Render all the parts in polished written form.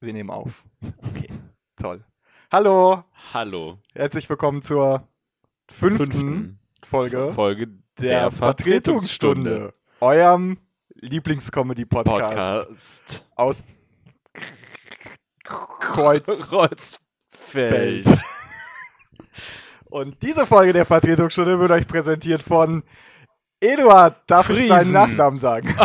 Wir nehmen auf. Okay. Toll. Hallo, Hallo. herzlich willkommen zur fünften Folge der Vertretungsstunde. Eurem Lieblingscomedy-Podcast aus Kreuzfeld. Und diese Folge der Vertretungsstunde wird euch präsentiert von Eduard. Darf ich seinen Nachnamen sagen?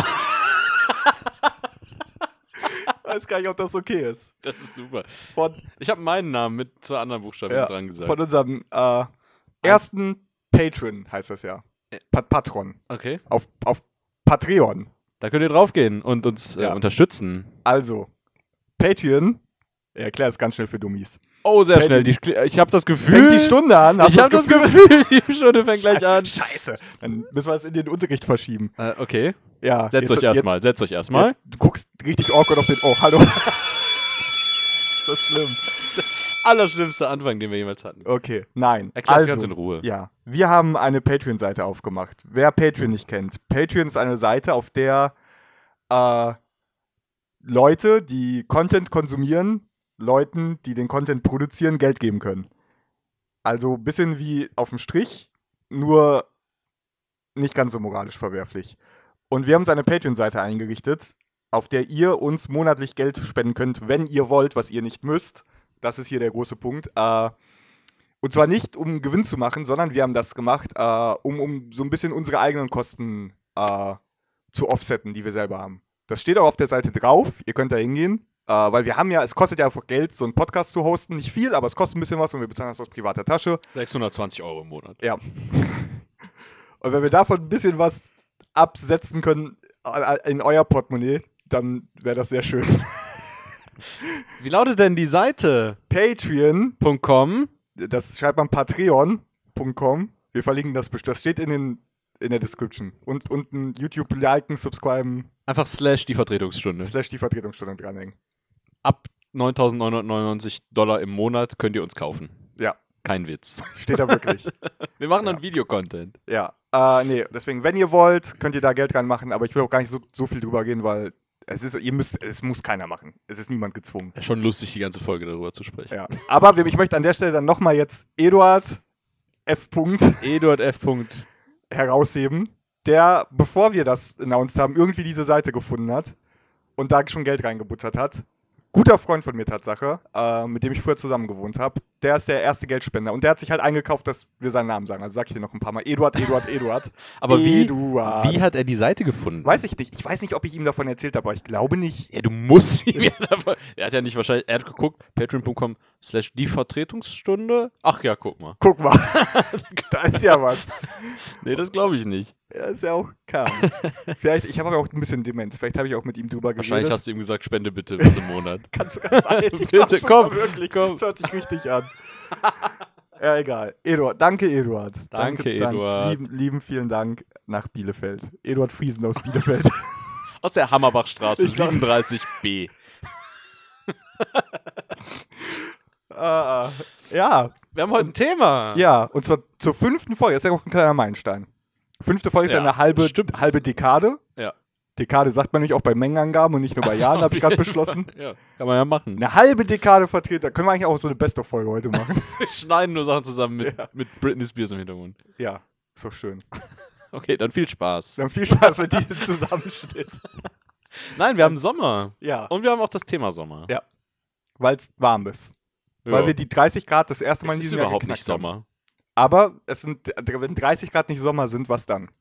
Ich weiß gar nicht, ob das okay ist. Das ist super. Von, Ich habe meinen Namen mit zwei anderen Buchstaben dran gesagt. Von unserem ersten Patron heißt das ja. Patron. Okay. Auf Patreon. Da könnt ihr draufgehen und uns unterstützen. Also, Patreon. Ich erkläre es ganz schnell für Dummies. Oh, sehr schnell. Ich habe das Gefühl. Fängt die Stunde an. Ich habe das Gefühl, die Stunde fängt gleich an. Scheiße. Dann müssen wir es in den Unterricht verschieben. Okay. Ja. Setzt euch erstmal. Du guckst richtig awkward auf den. Oh, hallo. Das ist schlimm. Allerschlimmste Anfang, den wir jemals hatten. Okay, nein. Erklär's ganz in Ruhe. Ja, wir haben eine Patreon-Seite aufgemacht. Wer Patreon nicht kennt. Patreon ist eine Seite, auf der Leute, die Content konsumieren, Leuten, die den Content produzieren, Geld geben können. Also ein bisschen wie auf dem Strich, nur nicht ganz so moralisch verwerflich. Und wir haben uns eine Patreon-Seite eingerichtet, auf der ihr uns monatlich Geld spenden könnt, wenn ihr wollt, was ihr nicht müsst. Das ist hier der große Punkt. Und zwar nicht, um Gewinn zu machen, sondern wir haben das gemacht, um so ein bisschen unsere eigenen Kosten zu offsetten, die wir selber haben. Das steht auch auf der Seite drauf. Ihr könnt da hingehen. Weil wir haben ja, es kostet ja einfach Geld, so einen Podcast zu hosten. Nicht viel, aber es kostet ein bisschen was und wir bezahlen das aus privater Tasche. 620 € im Monat. Ja. Und wenn wir davon ein bisschen was absetzen können in euer Portemonnaie, dann wäre das sehr schön. Wie lautet denn die Seite? Patreon.com. Das schreibt man patreon.com. Wir verlinken das bestimmt. Das steht in der Description. Und unten YouTube liken, subscriben. Einfach / die Vertretungsstunde. / die Vertretungsstunde dranhängen. Ab 9.999 $ im Monat könnt ihr uns kaufen. Ja. Kein Witz. Steht da wirklich. Wir machen dann Videocontent. Ja. Nee, deswegen, wenn ihr wollt, könnt ihr da Geld reinmachen, aber ich will auch gar nicht so viel drüber gehen, weil es muss keiner machen. Es ist niemand gezwungen. Ja, schon lustig, die ganze Folge darüber zu sprechen. Ja. Aber ich möchte an der Stelle dann nochmal jetzt Eduard F. herausheben, der, bevor wir das announced haben, irgendwie diese Seite gefunden hat und da schon Geld reingebuttert hat. Guter Freund von mir, Tatsache, mit dem ich früher zusammen gewohnt habe. Der ist der erste Geldspender und der hat sich halt eingekauft, dass wir seinen Namen sagen. Also sag ich dir noch ein paar Mal. Eduard. Aber wie hat er die Seite gefunden? Weiß ich nicht. Ich weiß nicht, ob ich ihm davon erzählt habe, aber ich glaube nicht. Ja, du musst ihm ja davon. Er hat ja nicht wahrscheinlich. Er hat geguckt, patreon.com / die Vertretungsstunde. Ach ja, guck mal. Da ist ja was. Nee, das glaube ich nicht. Ja, ist ja auch kaum. Vielleicht, ich habe aber auch ein bisschen Demenz. Vielleicht habe ich auch mit ihm drüber geredet. Wahrscheinlich hast du ihm gesagt, spende bitte was im Monat. Kannst du ganz sein. Bitte, komm. Wirklich, komm. Das hört sich richtig an. Ja, egal. Danke, Eduard. Danke, Eduard. Lieben vielen Dank nach Bielefeld. Eduard Friesen aus Bielefeld. Aus der Hammerbachstraße, 37b. Ja. Wir haben heute ein Thema. Ja, und zwar zur 5. Folge. Das ist ja auch ein kleiner Meilenstein. 5. Folge ist ja eine halbe Dekade. Ja. Dekade sagt man nicht auch bei Mengenangaben und nicht nur bei Jahren, habe ich gerade beschlossen. Ja, kann man ja machen. Eine halbe Dekade vertreten. Da können wir eigentlich auch so eine Best-of-Folge heute machen. Wir schneiden nur Sachen zusammen mit Britney Spears im Hintergrund. Ja, ist doch schön. Okay, dann viel Spaß. Dann viel Spaß mit diesem Zusammenschnitt. Nein, wir haben Sommer. Ja. Und wir haben auch das Thema Sommer. Ja. Weil es warm ist. Ja. Weil wir die 30 Grad das erste Mal in diesem Jahr geknackt haben. Es ist überhaupt nicht Sommer. Aber wenn 30 Grad nicht Sommer sind, was dann?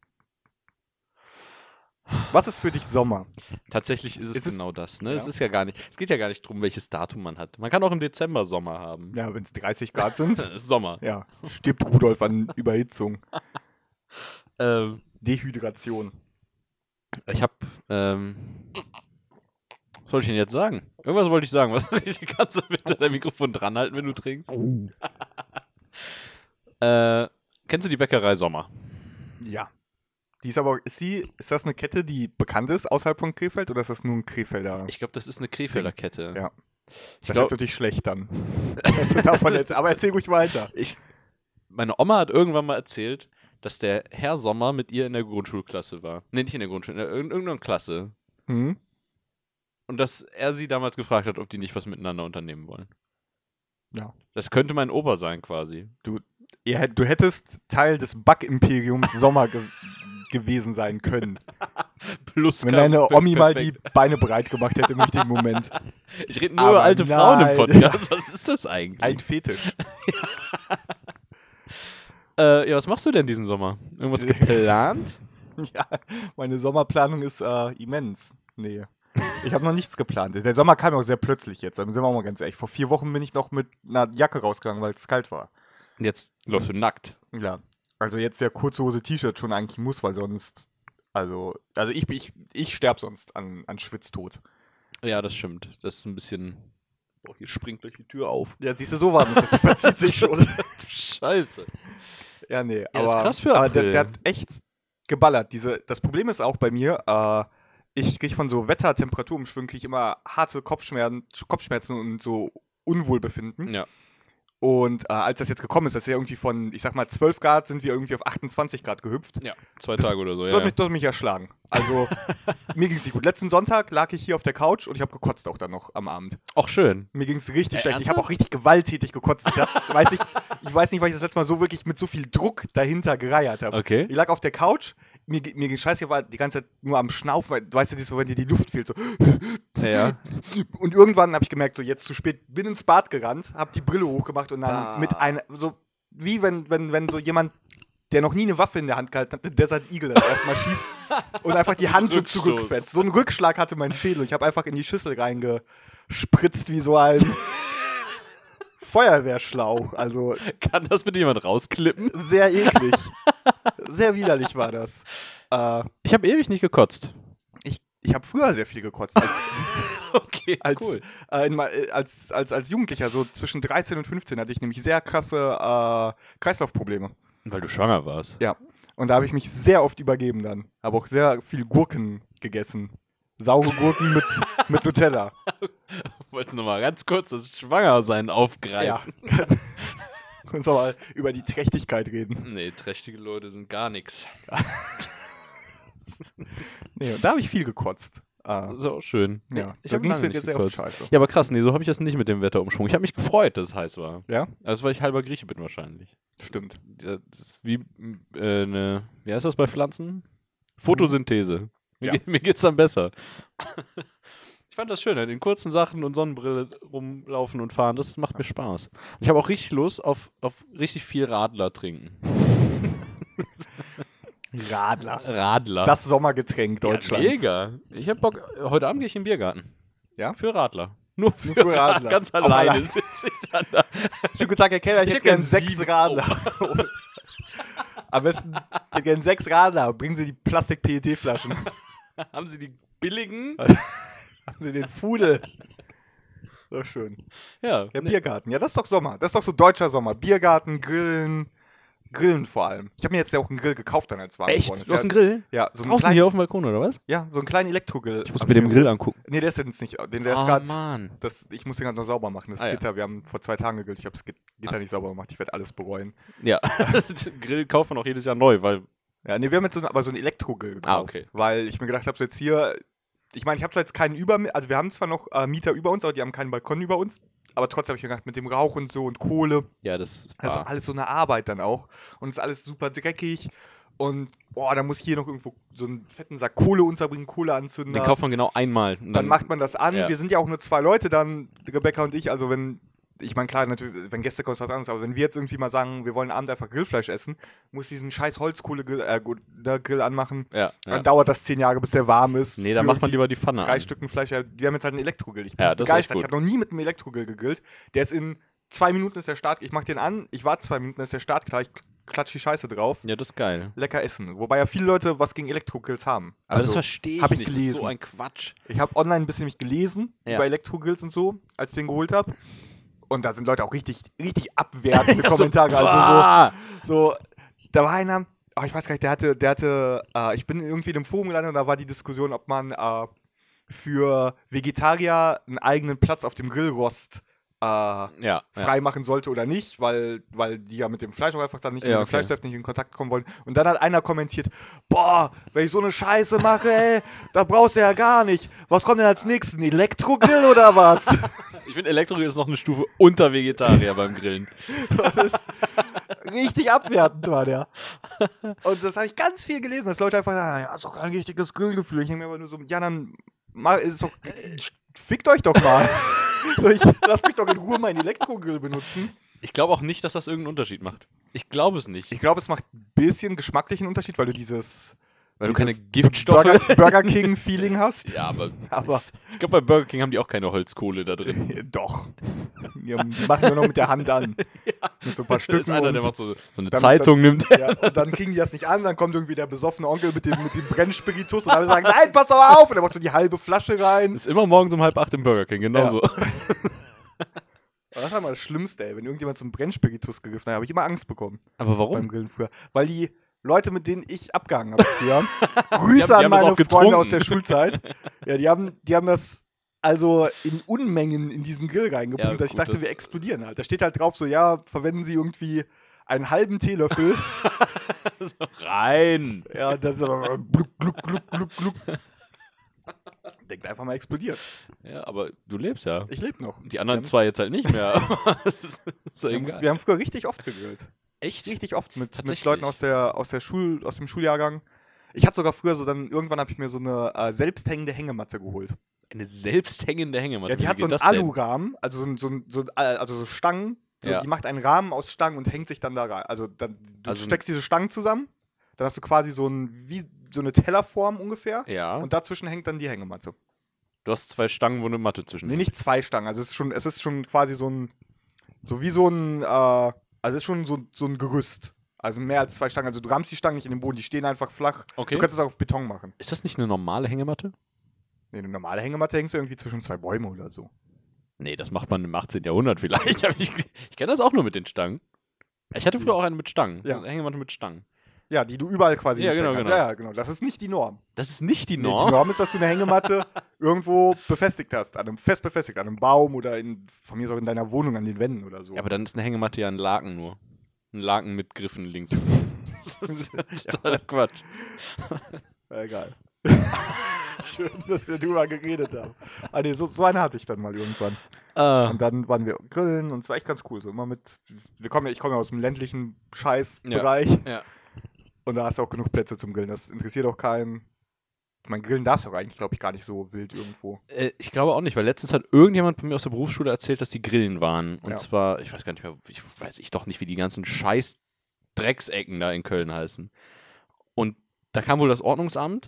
Was ist für dich Sommer? Tatsächlich ist es genau das. Ne? Ja. Es geht ja gar nicht darum, welches Datum man hat. Man kann auch im Dezember Sommer haben. Ja, wenn es 30 Grad sind. Ist Sommer. Ja, stirbt Rudolf an Überhitzung. Dehydration. Ich habe, was soll ich denn jetzt sagen? Irgendwas wollte ich sagen. Was kannst du bitte dein Mikrofon dranhalten, wenn du trinkst? Oh. Kennst du die Bäckerei Sommer? Ja. Die ist aber, ist das eine Kette, die bekannt ist außerhalb von Krefeld oder ist das nur ein Krefelder? Ich glaube, das ist eine Krefelder Kette. Ja. Das ist natürlich schlecht dann. Aber erzähl ruhig weiter. Meine Oma hat irgendwann mal erzählt, dass der Herr Sommer mit ihr in der Grundschulklasse war. Nee, nicht in der Grundschule, in irgendeiner Klasse. Mhm. Und dass er sie damals gefragt hat, ob die nicht was miteinander unternehmen wollen. Ja. Das könnte mein Opa sein, quasi. Du hättest Teil des Bug-Imperiums Sommer gewesen sein können. Plus Wenn deine Omi mal die Beine breit gemacht hätte im richtigen Moment. Ich rede nur Aber alte Frauen im nein. Podcast. Was ist das eigentlich? Ein Fetisch. Ja, was machst du denn diesen Sommer? Irgendwas geplant? Ja, meine Sommerplanung ist immens. Nee. Ich habe noch nichts geplant. Der Sommer kam auch sehr plötzlich jetzt. Dann sind wir auch mal ganz ehrlich. Vor 4 Wochen bin ich noch mit einer Jacke rausgegangen, weil es kalt war. Jetzt läufst du nackt. Ja. Also jetzt der kurze Hose T-Shirt schon eigentlich muss, weil sonst. Also ich sterbe sonst an Schwitztod. Ja, das stimmt. Das ist ein bisschen. Oh, hier springt gleich die Tür auf. Ja, siehst du, so warm ist das. Verzieht sich schon. Scheiße. Ja, nee. Ja, aber ist krass für aber April. der hat echt geballert. Das Problem ist auch bei mir, ich kriege von so Wetter-Temperaturumschwüngen kriege ich immer harte Kopfschmerzen und so Unwohlbefinden. Ja. Und als das jetzt gekommen ist, dass ja irgendwie von, ich sag mal, 12 Grad sind wir irgendwie auf 28 Grad gehüpft. Ja, 2 Tage oder so, Das hat mich erschlagen. Also, mir ging es nicht gut. Letzten Sonntag lag ich hier auf der Couch und ich habe gekotzt auch dann noch am Abend. Auch schön. Mir ging es richtig schlecht. Ich ernsthaft? habe auch richtig gewalttätig gekotzt. Ich weiß nicht, weil ich das letzte Mal so wirklich mit so viel Druck dahinter gereiert habe. Okay. Ich lag auf der Couch, mir ging scheiße, ich war die ganze Zeit nur am Schnaufen, weil, du weißt ja, so, wenn dir die Luft fehlt, so. Ja. Und irgendwann habe ich gemerkt, so jetzt zu spät, bin ins Bad gerannt, habe die Brille hochgemacht und dann mit einer, so wie wenn so jemand, der noch nie eine Waffe in der Hand gehalten hat, Desert Eagle das erstmal schießt und einfach die Hand so Rückstoß. zurückfetzt. So ein Rückschlag hatte mein Schädel. Ich habe einfach in die Schüssel reingespritzt wie so ein Feuerwehrschlauch. Also Kann das bitte jemand rausklippen? sehr eklig. Sehr widerlich war das. Ich habe ewig nicht gekotzt. Ich habe früher sehr viel gekotzt. Okay, Als Jugendlicher, so zwischen 13 und 15, hatte ich nämlich sehr krasse Kreislaufprobleme. Weil du schwanger warst. Ja. Und da habe ich mich sehr oft übergeben dann. Habe auch sehr viel Gurken gegessen. Saure Gurken mit Nutella. Wolltest du nochmal ganz kurz das Schwangersein Ja. aufgreifen? Uns aber mal über die Trächtigkeit reden. Nee, trächtige Leute sind gar nichts. Nee, und da habe ich viel gekotzt. Das ist auch schön. Ja, ich da hab ging es lange mir nicht sehr oft gekotzt. scheiße. Ja, aber krass, nee, so habe ich das nicht mit dem Wetterumschwung. Ich habe mich gefreut, dass es heiß war. Ja? Also, weil ich halber Grieche bin wahrscheinlich. Stimmt. Das ist wie wie heißt das bei Pflanzen? Photosynthese. Ja. Mir geht's dann besser. Ich fand das schön, in kurzen Sachen und Sonnenbrille rumlaufen und fahren, das macht mir Spaß. Und ich habe auch richtig Lust auf richtig viel Radler trinken. Radler. Das Sommergetränk Deutschlands. Ja, mega. Ich hab Bock, heute Abend gehe ich in den Biergarten. Ja? Für Radler. Nur für für Radler. Ganz Auch alleine allein. sitze ich dann da. Schönen guten Tag, Herr Keller, ich Ich hätte hätte gern gern 6 7. Radler. Am besten, ich hätte gern 6 Radler. Bringen Sie die Plastik-PET-Flaschen. Haben Sie die billigen? Haben Sie den Fudel. So schön. Ja. Ja, Biergarten. Ja, das ist doch Sommer. Das ist doch so deutscher Sommer. Biergarten, Grillen vor allem. Ich habe mir jetzt ja auch einen Grill gekauft dann als warm Echt? geworden ist. Du hast einen Grill? Ja, so einen Draußen kleinen, hier auf dem Balkon, oder was? ja, so einen kleinen Elektrogrill. Ich muss mir den Grill angucken. Nee, der ist jetzt nicht. Der ist Oh, gerade. Mann. Ich muss den gerade noch sauber machen. Das Ah, ja. Gitter, wir haben vor 2 Tagen gegrillt. Ich habe das Gitter nicht sauber gemacht. Ich werde alles bereuen. Ja. Grill kauft man auch jedes Jahr neu, weil. Ja, nee, wir haben jetzt aber so einen Elektrogrill gekauft. Okay. Weil ich mir gedacht habe, so jetzt hier. Ich meine, ich habe zwar jetzt keinen also wir haben zwar noch Mieter über uns, aber die haben keinen Balkon über uns. Aber trotzdem habe ich mir gedacht, mit dem Rauch und so und Kohle, Ja, das ist das ist alles so eine Arbeit dann auch. Und es ist alles super dreckig. Und boah, da muss ich hier noch irgendwo so einen fetten Sack Kohle unterbringen, Kohle anzünden. Den kauft man genau einmal. Und Dann macht man das an. Ja. Wir sind ja auch nur 2 Leute dann, Rebecca und ich. Also ich meine, klar, natürlich, wenn Gäste kommen, ist was anderes. Aber wenn wir jetzt irgendwie mal sagen, wir wollen abend einfach Grillfleisch essen, muss diesen scheiß Holzkohle-Grill anmachen. Ja. Dann dauert das 10 Jahre, bis der warm ist. Nee, da Für macht man irgendwie lieber die Pfanne 3 an. Stücken Fleisch. Ja, wir haben jetzt halt einen Elektrogrill. Ich bin Ja, das ist echt begeistert. Ich gut. habe noch nie mit einem Elektrogrill gegrillt. Der ist in 2 Minuten ist der Start. Ich mach den an, ich warte 2 Minuten, dann ist der Start klar. Ich klatsch die Scheiße drauf. Ja, das ist geil. Lecker essen. Wobei ja viele Leute was gegen Elektrogrills haben. Aber das Also, verstehe ich hab ich nicht. Das ist gelesen. so ein Quatsch. Ich habe online ein bisschen nämlich gelesen Ja. über Elektrogrills und so, als ich den geholt habe. Und da sind Leute auch richtig abwertende Ja, Kommentare. so, Also so, da war einer, ich weiß gar nicht, der hatte, ich bin irgendwie in einem Forum gelandet und da war die Diskussion, ob man für Vegetarier einen eigenen Platz auf dem Grillrost frei machen sollte oder nicht, weil die ja mit dem Fleisch auch einfach dann nicht, Ja, mit dem okay. Fleischsaft nicht in Kontakt kommen wollen. Und dann hat einer kommentiert, boah, wenn ich so eine Scheiße mache, ey, da brauchst du ja gar nicht. Was kommt denn als nächstes? Ein Elektrogrill oder was? Ich finde, Elektrogrill ist noch eine Stufe unter Vegetarier beim Grillen. Das ist richtig abwertend war der. Und das habe ich ganz viel gelesen, dass Leute einfach sagen, ja, ist doch kein richtiges Grillgefühl. Ich denke mir aber nur so, ja, dann ist doch, fickt euch doch mal. So, lasst mich doch in Ruhe meinen Elektrogrill benutzen. Ich glaube auch nicht, dass das irgendeinen Unterschied macht. Ich glaube es nicht. Ich glaube, es macht ein bisschen geschmacklichen Unterschied, weil du Weil du keine dieses Giftstoffe... Burger King-Feeling hast. Ja, Aber ich glaube, bei Burger King haben die auch keine Holzkohle da drin. doch. Die machen wir noch mit der Hand an. Mit so ein paar Da Stücken. ist einer, und der macht so eine dann- Zeitung, nimmt. ja, und dann kriegen die das nicht an, dann kommt irgendwie der besoffene Onkel mit dem Brennspiritus und alle sagen, nein, pass doch auf! Und er macht so die halbe Flasche rein. Ist immer morgens um 7:30 im Burger King, genauso. Das war mal das Schlimmste, ey. Wenn irgendjemand zum Brennspiritus gegriffen hat, habe ich immer Angst bekommen. Aber Beim warum? Grillen früher. Weil die Leute, mit denen ich abgehangen habe früher, Die Grüße haben an das meine auch getrunken. Freunde aus der Schulzeit. Ja, die haben das also in Unmengen in diesen Grill reingepumpt, Ja, dass ich gut, dachte, das- wir explodieren halt. Da steht halt drauf so, ja, verwenden Sie irgendwie einen halben Teelöffel. So rein. Ja, und dann so gluck, gluck, gluck, gluck, gluck. Denkt einfach mal explodiert. Ja, aber du lebst ja. Ich lebe noch. Die anderen zwei jetzt halt nicht mehr. Ist ja egal. Wir haben früher richtig oft gegrillt. Echt? Richtig oft mit Tatsächlich? Leuten aus dem Schuljahrgang. Ich hatte sogar früher irgendwann habe ich mir so eine selbsthängende Hängematte geholt. Eine selbsthängende Hängematte. Ja, die Wie hat so geht einen das denn? Alurahmen, also so Stangen. So, Ja. Die macht einen Rahmen aus Stangen und hängt sich dann da rein. Also du Also- steckst diese Stangen zusammen, dann hast du quasi wie so eine Tellerform ungefähr. Ja. Und dazwischen hängt dann die Hängematte. Du hast 2 Stangen, wo eine Matte zwischen Nee, nicht 2 Stangen. Also es ist schon quasi so ein Gerüst. Also mehr als 2 Stangen. Also du rammst die Stangen nicht in den Boden, die stehen einfach flach. Okay. Du kannst es auch auf Beton machen. Ist das nicht eine normale Hängematte? Nee, eine normale Hängematte hängst du irgendwie zwischen 2 Bäume oder so. Nee, das macht man im 18. Jahrhundert vielleicht. Aber ich kenne das auch nur mit den Stangen. Ich hatte früher auch eine mit Stangen. Ja. Eine Hängematte mit Stangen. Ja, die du überall quasi Ja, hinstellen genau, kannst. genau. Ja, genau. Das ist nicht die Norm. Das ist nicht die Nee, Norm. die Norm ist, dass du eine Hängematte irgendwo befestigt hast. Fest befestigt, an einem Baum oder von mir aus auch in deiner Wohnung an den Wänden oder so. Ja, aber dann ist eine Hängematte ja ein Laken nur. Ein Laken mit Griffen links. Das ist totaler Quatsch. Egal. Schön, dass wir drüber geredet haben. Ah, nee, so eine hatte ich dann mal irgendwann. Und dann waren wir grillen und es war echt ganz cool. So immer ich komme ja aus dem ländlichen Scheißbereich. Ja. Und da hast du auch genug Plätze zum Grillen. Das interessiert auch keinen. Mein Grillen darfst du auch eigentlich, glaube ich, gar nicht so wild irgendwo. Ich glaube auch nicht, weil letztens hat irgendjemand bei mir aus der Berufsschule erzählt, dass die Grillen waren. Und Ja. zwar, ich weiß gar nicht mehr, weiß ich doch nicht, wie die ganzen scheiß Drecksecken da in Köln heißen. Und da kam wohl das Ordnungsamt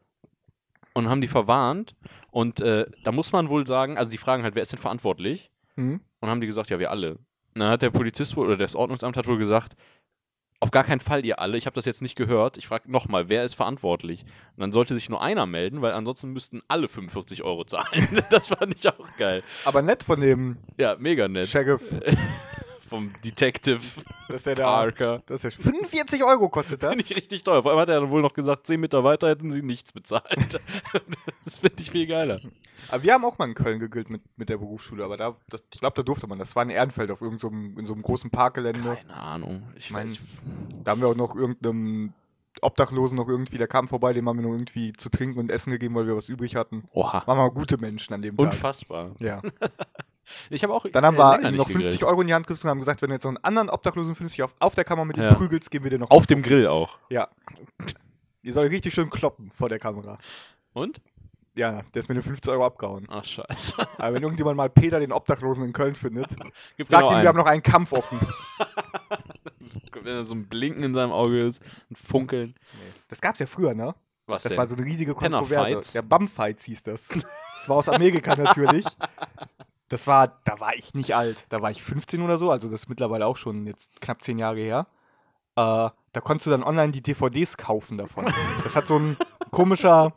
und haben die verwarnt. Und da muss man wohl sagen, also die fragen halt, wer ist denn verantwortlich? Mhm. Und haben die gesagt, ja, wir alle. Und dann hat der Polizist wohl, oder das Ordnungsamt hat wohl gesagt, auf gar keinen Fall ihr alle, ich habe das jetzt nicht gehört. Ich frage nochmal, wer ist verantwortlich? Und dann sollte sich nur einer melden, weil ansonsten müssten alle 45 € zahlen. Das fand ich auch geil. Aber nett von dem Ja, mega nett. Sheriff, Vom Detective dass der da. Parker. Das ist ja 45 € kostet das. Finde ich richtig teuer. Vor allem hat er dann wohl noch gesagt, 10 Meter weiter hätten sie nichts bezahlt. Das finde ich viel geiler. Aber wir haben auch mal in Köln gegrillt mit der Berufsschule, aber ich glaube, da durfte man. Das war in Ehrenfeld in so einem großen Parkgelände. Keine Ahnung. Ich Mein- weiß. Da haben wir auch noch irgendeinem Obdachlosen noch irgendwie, der kam vorbei, dem haben wir noch irgendwie zu trinken und essen gegeben, weil wir was übrig hatten. Oha. Waren wir gute Menschen an dem Tag. Unfassbar. Ja. Ich habe auch. Dann haben wir länger ihm nicht noch 50 gegrillt. € in die Hand gedrückt und haben gesagt, wenn du jetzt noch einen anderen Obdachlosen findest, auf der Kamera mit Ja. dem prügelst, geben wir dir noch. Auf dem Grill auch. Ja. Die soll richtig schön kloppen vor der Kamera. Und? Ja, der ist mit den 50 € abgehauen. Ach, scheiße. Aber wenn irgendjemand mal Peter, den Obdachlosen in Köln findet, Gibt's sagt noch ihm, einen? wir haben noch einen Kampf offen. Wenn da so ein Blinken in seinem Auge ist, ein Funkeln. Das gab's ja früher, ne? Was Das denn? war so eine riesige Penner-Fights? Kontroverse. Ja, Bum-Fights hieß das. Das war aus Amerika natürlich. Da war ich nicht alt. Da war ich 15 oder so, also das ist mittlerweile auch schon jetzt knapp 10 Jahre her. Da konntest du dann online die DVDs kaufen davon. Das hat so ein komischer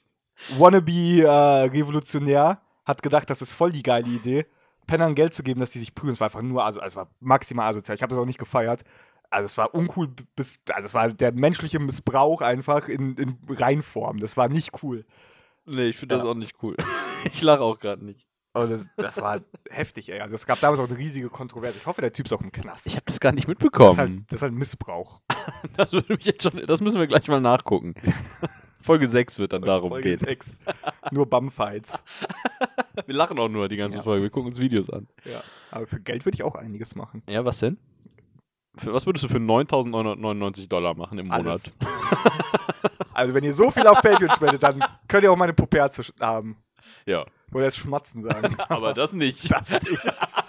Wannabe-Revolutionär hat gedacht, das ist voll die geile Idee, Pennern Geld zu geben, dass die sich prügeln. Es war einfach nur, also es war maximal asozial. Ich habe das auch nicht gefeiert. Also es war uncool, also es war der menschliche Missbrauch einfach in Reinform. Das war nicht cool. Nee, ich finde das Ja. auch nicht cool. Ich lache auch gerade nicht. Also, das war heftig, ey. Also es gab damals auch eine riesige Kontroverse. Ich hoffe, der Typ ist auch im Knast. Ich habe das gar nicht Das mitbekommen. ist halt Missbrauch. Das müssen wir gleich mal nachgucken. Folge 6 wird dann darum Folge gehen. 6. Nur Bumfights. Wir lachen auch nur die ganze Folge. Wir gucken uns Videos an. Ja. Aber für Geld würde ich auch einiges machen. Ja, was denn? Was würdest du für $9.999 machen im Monat? Alles. Also wenn ihr so viel auf Patreon spendet, dann könnt ihr auch meine Puperze haben. Ja. Oder jetzt Schmatzen sagen. Aber das nicht. Das nicht.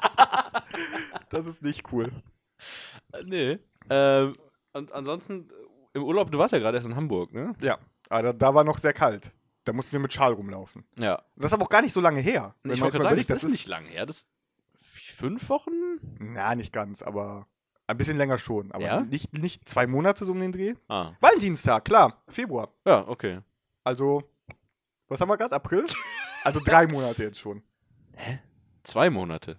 Das ist nicht cool. Nee. Und ansonsten, im Urlaub, du warst ja gerade erst in Hamburg, ne? Ja, aber da war noch sehr kalt. Da mussten wir mit Schal rumlaufen. Ja. Das ist aber auch gar nicht so lange her. Ich wollte gerade sagen, das ist nicht lang her. Das ist 5 Wochen? Na, nicht ganz, aber ein bisschen länger schon. Aber Ja? nicht 2 Monate so um den Dreh. Ah. Valentinstag, klar. Februar. Ja, okay. Also, was haben wir gerade? April? Also 3 Monate jetzt schon. 2 Monate.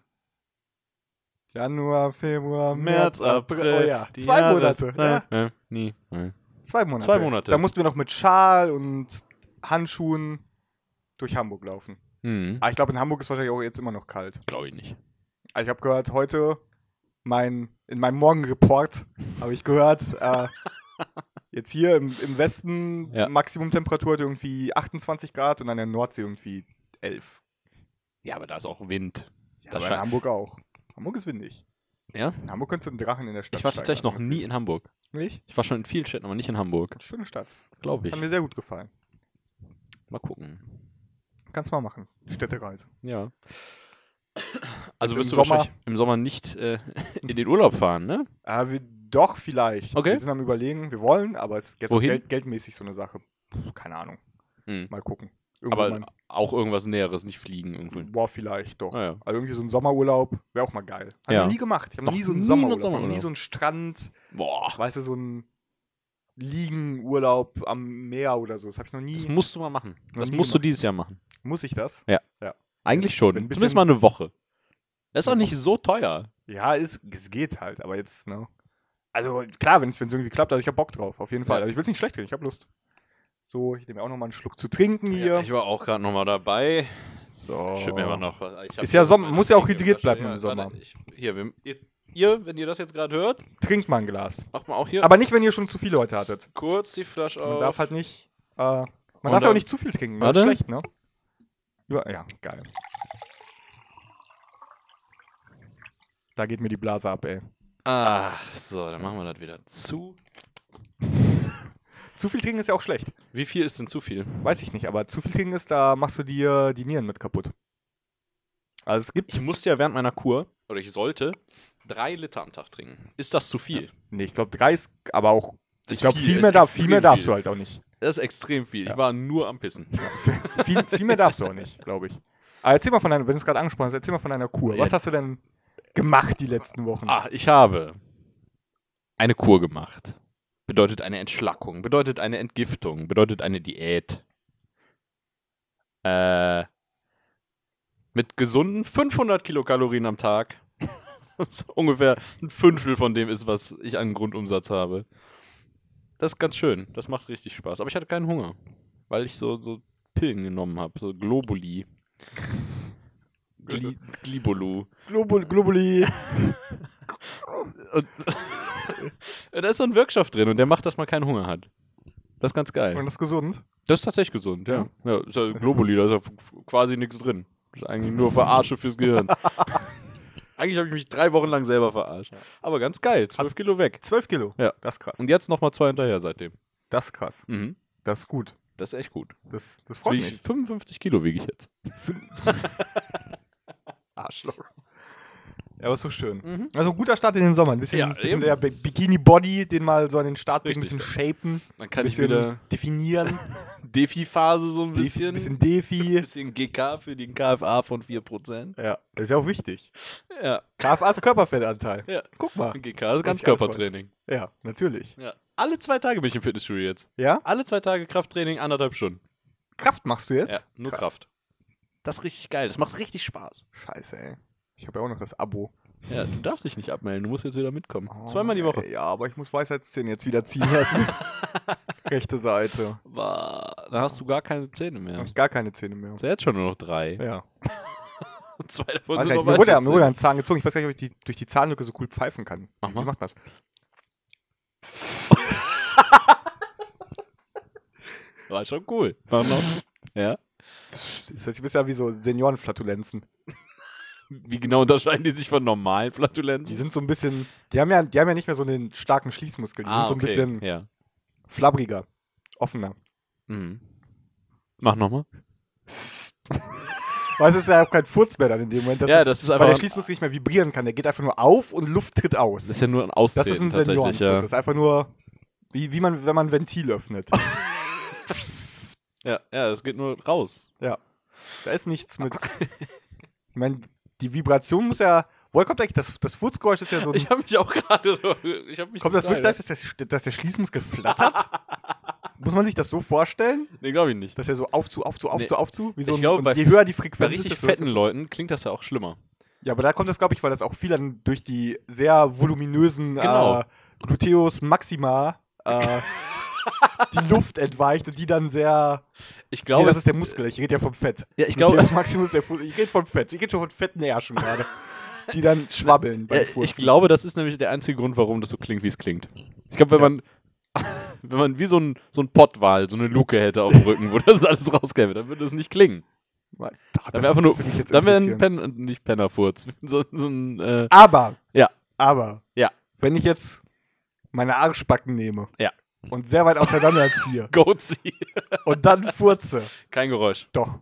Januar, Februar, März, April. Oh ja, Die 2 Monate. Ja. Nie. 2 Monate. 2 Monate. Da mussten wir noch mit Schal und Handschuhen durch Hamburg laufen. Mhm. Aber ich glaube, in Hamburg ist wahrscheinlich auch jetzt immer noch kalt. Glaube ich nicht. Also ich habe gehört, heute in meinem Morgenreport habe ich gehört, jetzt hier im Westen Ja. Maximumtemperatur irgendwie 28 Grad und an der Nordsee irgendwie 11. Ja, aber da ist auch Wind. Ja, Das aber in scheint- Hamburg auch. Hamburg ist windig. Ja? In Hamburg könntest du einen Drachen in der Stadt Ich war steigen tatsächlich noch lassen. nie in Hamburg. Nicht? Ich war schon in vielen Städten, aber nicht in Hamburg. Schöne Stadt. Glaube ich. Hat mir sehr gut gefallen. Mal gucken. Kannst du mal machen. Städtereise. Ja. Also im wirst du Sommer- wahrscheinlich im Sommer nicht in den Urlaub fahren, ne? Doch, vielleicht. Okay. Wir sind am Überlegen, wir wollen, aber es ist jetzt Wohin? auch geldmäßig so eine Sache. Keine Ahnung. Hm. Mal gucken. Aber Irgendwann auch irgendwas Näheres, nicht fliegen irgendwo. boah, vielleicht doch. Ah, ja. Also irgendwie so ein Sommerurlaub wäre auch mal geil. Hab ich Ja. noch nie gemacht. Ich habe noch Noch nie so einen nie einen Sommerurlaub. Noch Sommerurlaub. nie so einen Strand, Boah, weißt du, so einen Liegenurlaub am Meer oder so. Das habe ich noch nie. das musst du mal machen. Noch Das nie musst du dieses Jahr machen. Muss ich das? Eigentlich schon. Wenn ein bisschen- Zumindest mal eine Woche. Das ist auch Eine nicht so teuer. Ja, es geht halt, aber jetzt, ne? Also klar, wenn es irgendwie klappt, also ich habe Bock drauf, auf jeden Fall. Ja. Also ich will es nicht schlecht reden, ich habe Lust. So, ich nehme mir auch nochmal einen Schluck zu trinken hier. Ja, ich war auch gerade nochmal dabei. So. Schütt mir mal noch was. Ich hab Ist ja hier Sommer, meine muss ja auch Getränke hydriert bleiben ja, im Sommer. warte, ihr, wenn ihr das jetzt gerade hört, Trink mal ein Glas. macht mal auch hier Aber nicht, wenn ihr schon zu viele Leute hattet. kurz die Flasche Man auf. darf halt nicht, man Und darf ja dann- auch nicht zu viel trinken, das ist Warte. schlecht, ne? Ja, geil. Da geht mir die Blase ab, ey. So, dann machen wir das wieder zu. Zu viel trinken ist ja auch schlecht. Wie viel ist denn zu viel? Weiß ich nicht, aber zu viel trinken ist, da machst du dir die Nieren mit kaputt. Also es gibt... Ich musste ja während meiner Kur, oder ich sollte, 3 Liter am Tag trinken. Ist das zu viel? Nee, ich glaube 3 ist aber auch... Ist Ich glaube, viel, viel mehr ist darfst extrem du viel. halt auch nicht. Das ist extrem viel. Ja. Ich war nur am Pissen. Viel mehr darfst du auch nicht, glaube ich. Aber erzähl mal von deiner, wenn du es gerade angesprochen hast, erzähl mal von deiner Kur. Was Ja. hast du denn gemacht die letzten Wochen? Ich habe eine Kur gemacht. Bedeutet eine Entschlackung, bedeutet eine Entgiftung, bedeutet eine Diät. Mit gesunden 500 Kilokalorien am Tag. Das ist ungefähr ein Fünftel von dem ist, was ich an Grundumsatz habe. Das ist ganz schön. Das macht richtig Spaß. Aber ich hatte keinen Hunger, weil ich so Pillen genommen habe. So Globuli. Glibolu. Globuli. Und da ist so ein Wirkstoff drin und der macht, dass man keinen Hunger hat. Das ist ganz geil. Und das ist gesund. Das ist tatsächlich gesund, ja. Ja, ist ja Globuli, da ist ja quasi nichts drin. Das ist eigentlich nur Verarsche fürs Gehirn. Eigentlich habe ich mich 3 Wochen lang selber verarscht. Aber ganz geil, 12 Kilo weg. 12 Kilo. Ja. Das ist krass. Und jetzt nochmal 2 hinterher seitdem. Das ist krass. Mhm. Das ist gut. Das ist echt gut. Das Jetzt freut wiege ich mich. 55 Kilo wiege ich jetzt. Arschloch. Ja, aber ist so schön. Mhm. Also guter Start in den Sommer. Ein bisschen, Ja, bisschen eben. der Bikini-Body, den mal so an den Start bringen, ein Richtig. bisschen shapen, Dann ein kann ich bisschen wieder definieren, Defi-Phase so ein bisschen. bisschen Defi. Bisschen GK für den KFA von 4%. Ja, das ist ja auch wichtig. Ja, KFA ist Körperfettanteil. ja. Guck mal. GK ist Was ich alles Ganzkörpertraining. Ja, natürlich. Ja. Alle 2 Tage bin ich im Fitnessstudio jetzt. Ja? Alle 2 Tage Krafttraining, 1,5 Stunden. Kraft machst du jetzt? Ja, nur Krass. Kraft. Das ist richtig geil. Das macht richtig Spaß. Scheiße, ey. Ich habe ja auch noch das Abo. Ja, du darfst dich nicht abmelden. Du musst jetzt wieder mitkommen. 2-mal die Woche. Ja, aber ich muss Weisheitszähne jetzt wieder ziehen lassen. Rechte Seite. Dann hast du gar keine Zähne Da mehr. habe ich gar keine Zähne mehr. Ist ja jetzt schon nur noch 3. Ja. Und 2 davon Weiß sind gar noch nicht, mir Weisheitszähne. wurde ein Zahn gezogen. Ich weiß gar nicht, ob ich durch die Zahnlücke so cool pfeifen kann. Mach mal. Wie macht das? War schon cool. War noch. Ja. Das hört sich ein bisschen an wie so Seniorenflatulenzen. Wie genau unterscheiden die sich von normalen Die Flatulenzen? sind so ein bisschen, die haben ja nicht mehr so einen starken Schließmuskel. Die sind so ein bisschen Ja. flabbriger, offener. Mhm. Mach nochmal. Weil es ist ja auch kein Furz mehr dann in dem Moment. Das ist einfach. weil der Schließmuskel nicht mehr vibrieren kann. Der geht einfach nur auf und Luft tritt aus. Das ist ja nur ein Austreten Das ist ein tatsächlich. Seniorenfurz. Ja. Das ist einfach nur, wie man, wenn man ein Ventil öffnet. Ja, das geht nur raus. Da ist nichts mit. Ich meine, die Vibration muss ja. Woher kommt eigentlich das Furzgeräusch? Ist ja so ein, Ich habe mich auch gerade. kommt das wirklich gleich, dass der Schließmuskel flattert? Muss man sich das so vorstellen? Nee, glaube ich nicht. Dass er so auf zu. Wie so Ich glaube, und bei- je höher die Bei Frequenz richtig ist, desto- fetten Leuten klingt das ja auch schlimmer. Ja, aber da kommt das, glaube ich, weil das auch viel dann durch die sehr voluminösen Genau. Gluteus Maxima die Luft entweicht und die dann sehr. Ich Nee, glaube, das ist der Muskel, ich rede ja vom Fett. Ja, ich glaube- Gluteus Maximus, ich rede vom Fett. Ich rede schon von fetten Ärschen gerade. Die dann schwabbeln beim ich Furzen. glaube, das ist nämlich der einzige Grund, warum das so klingt, wie es klingt. Ich glaube, wenn man wie so ein Pottwal so eine Luke hätte auf dem Rücken, wo das alles rauskäme, dann würde es nicht klingen. Dann wäre einfach nur, dann wäre ein nicht Pennerfurz, so ein, Aber, Ja. Ja. Wenn ich jetzt meine Arschbacken nehme Ja. und sehr weit auseinander ziehe Goatsy. und dann furze, Kein Geräusch. doch,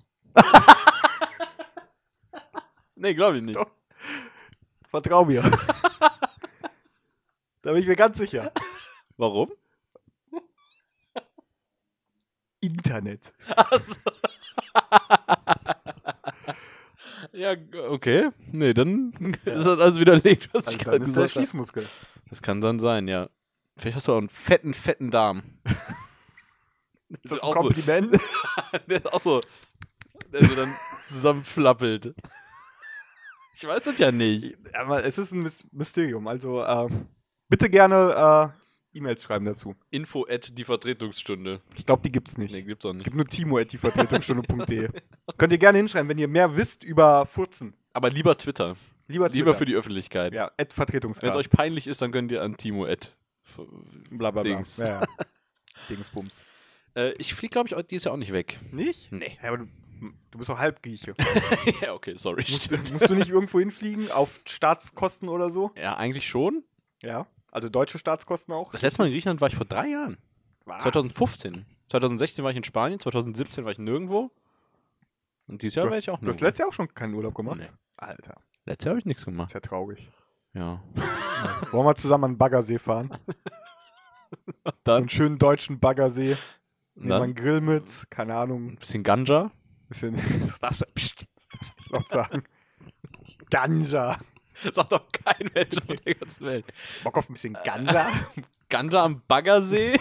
Nee, glaube ich nicht. Doch. Vertrau mir. Da bin ich mir ganz sicher. Warum? Internet. Achso. Ja, okay. Nee, dann ist das alles widerlegt, was ich Also gerade dann ist der gesagt habe. Schließmuskel. Das kann dann sein, ja. Vielleicht hast du auch einen fetten Darm. Ist das auch ein Kompliment? so, der ist auch so, der so dann zusammenflappelt. Ich weiß das ja nicht. Aber es ist ein Mysterium. Also bitte gerne E-Mails schreiben dazu. Info@ die Vertretungsstunde. Ich glaube, die gibt's nicht. Nee, gibt's auch nicht. Gibt nur timo@dievertretungsstunde.de. Könnt ihr gerne hinschreiben, wenn ihr mehr wisst über Furzen. Aber lieber Twitter. Lieber Lieber für die Öffentlichkeit. Ja, Wenn es @Vertretungscast. euch peinlich ist, dann könnt ihr an Timo Bla bla bla. Dings. Ja, ja. Dingsbums. Ich fliege, glaube ich, dieses Jahr auch nicht weg. Nicht? Nee. Ja, aber du bist doch halb Grieche. Ja, okay, sorry. Musst du nicht irgendwo hinfliegen? Auf Staatskosten oder so? Ja, eigentlich schon. Ja. Also deutsche Staatskosten auch? Das letzte Mal in Griechenland war ich vor 3 Jahren. Was? 2015. 2016 war ich in Spanien, 2017 war ich nirgendwo. Und dieses Jahr werde ich auch Du hast nirgendwo. letztes Jahr auch schon keinen Urlaub gemacht? Nee. Alter, Letztes Jahr habe ich nichts ist gemacht. ja traurig. Ja. Wollen wir zusammen an den Baggersee fahren? So Dann, einen schönen deutschen Baggersee. Nehmen wir dann einen Grill mit, keine Ahnung. ein bisschen Ganja. Bisschen. Das darfst du pst, das darfst du nicht laut sagen. Ganja. Sagt doch kein Mensch auf der ganzen Welt. Bock auf ein bisschen Ganja? Ganja am Baggersee?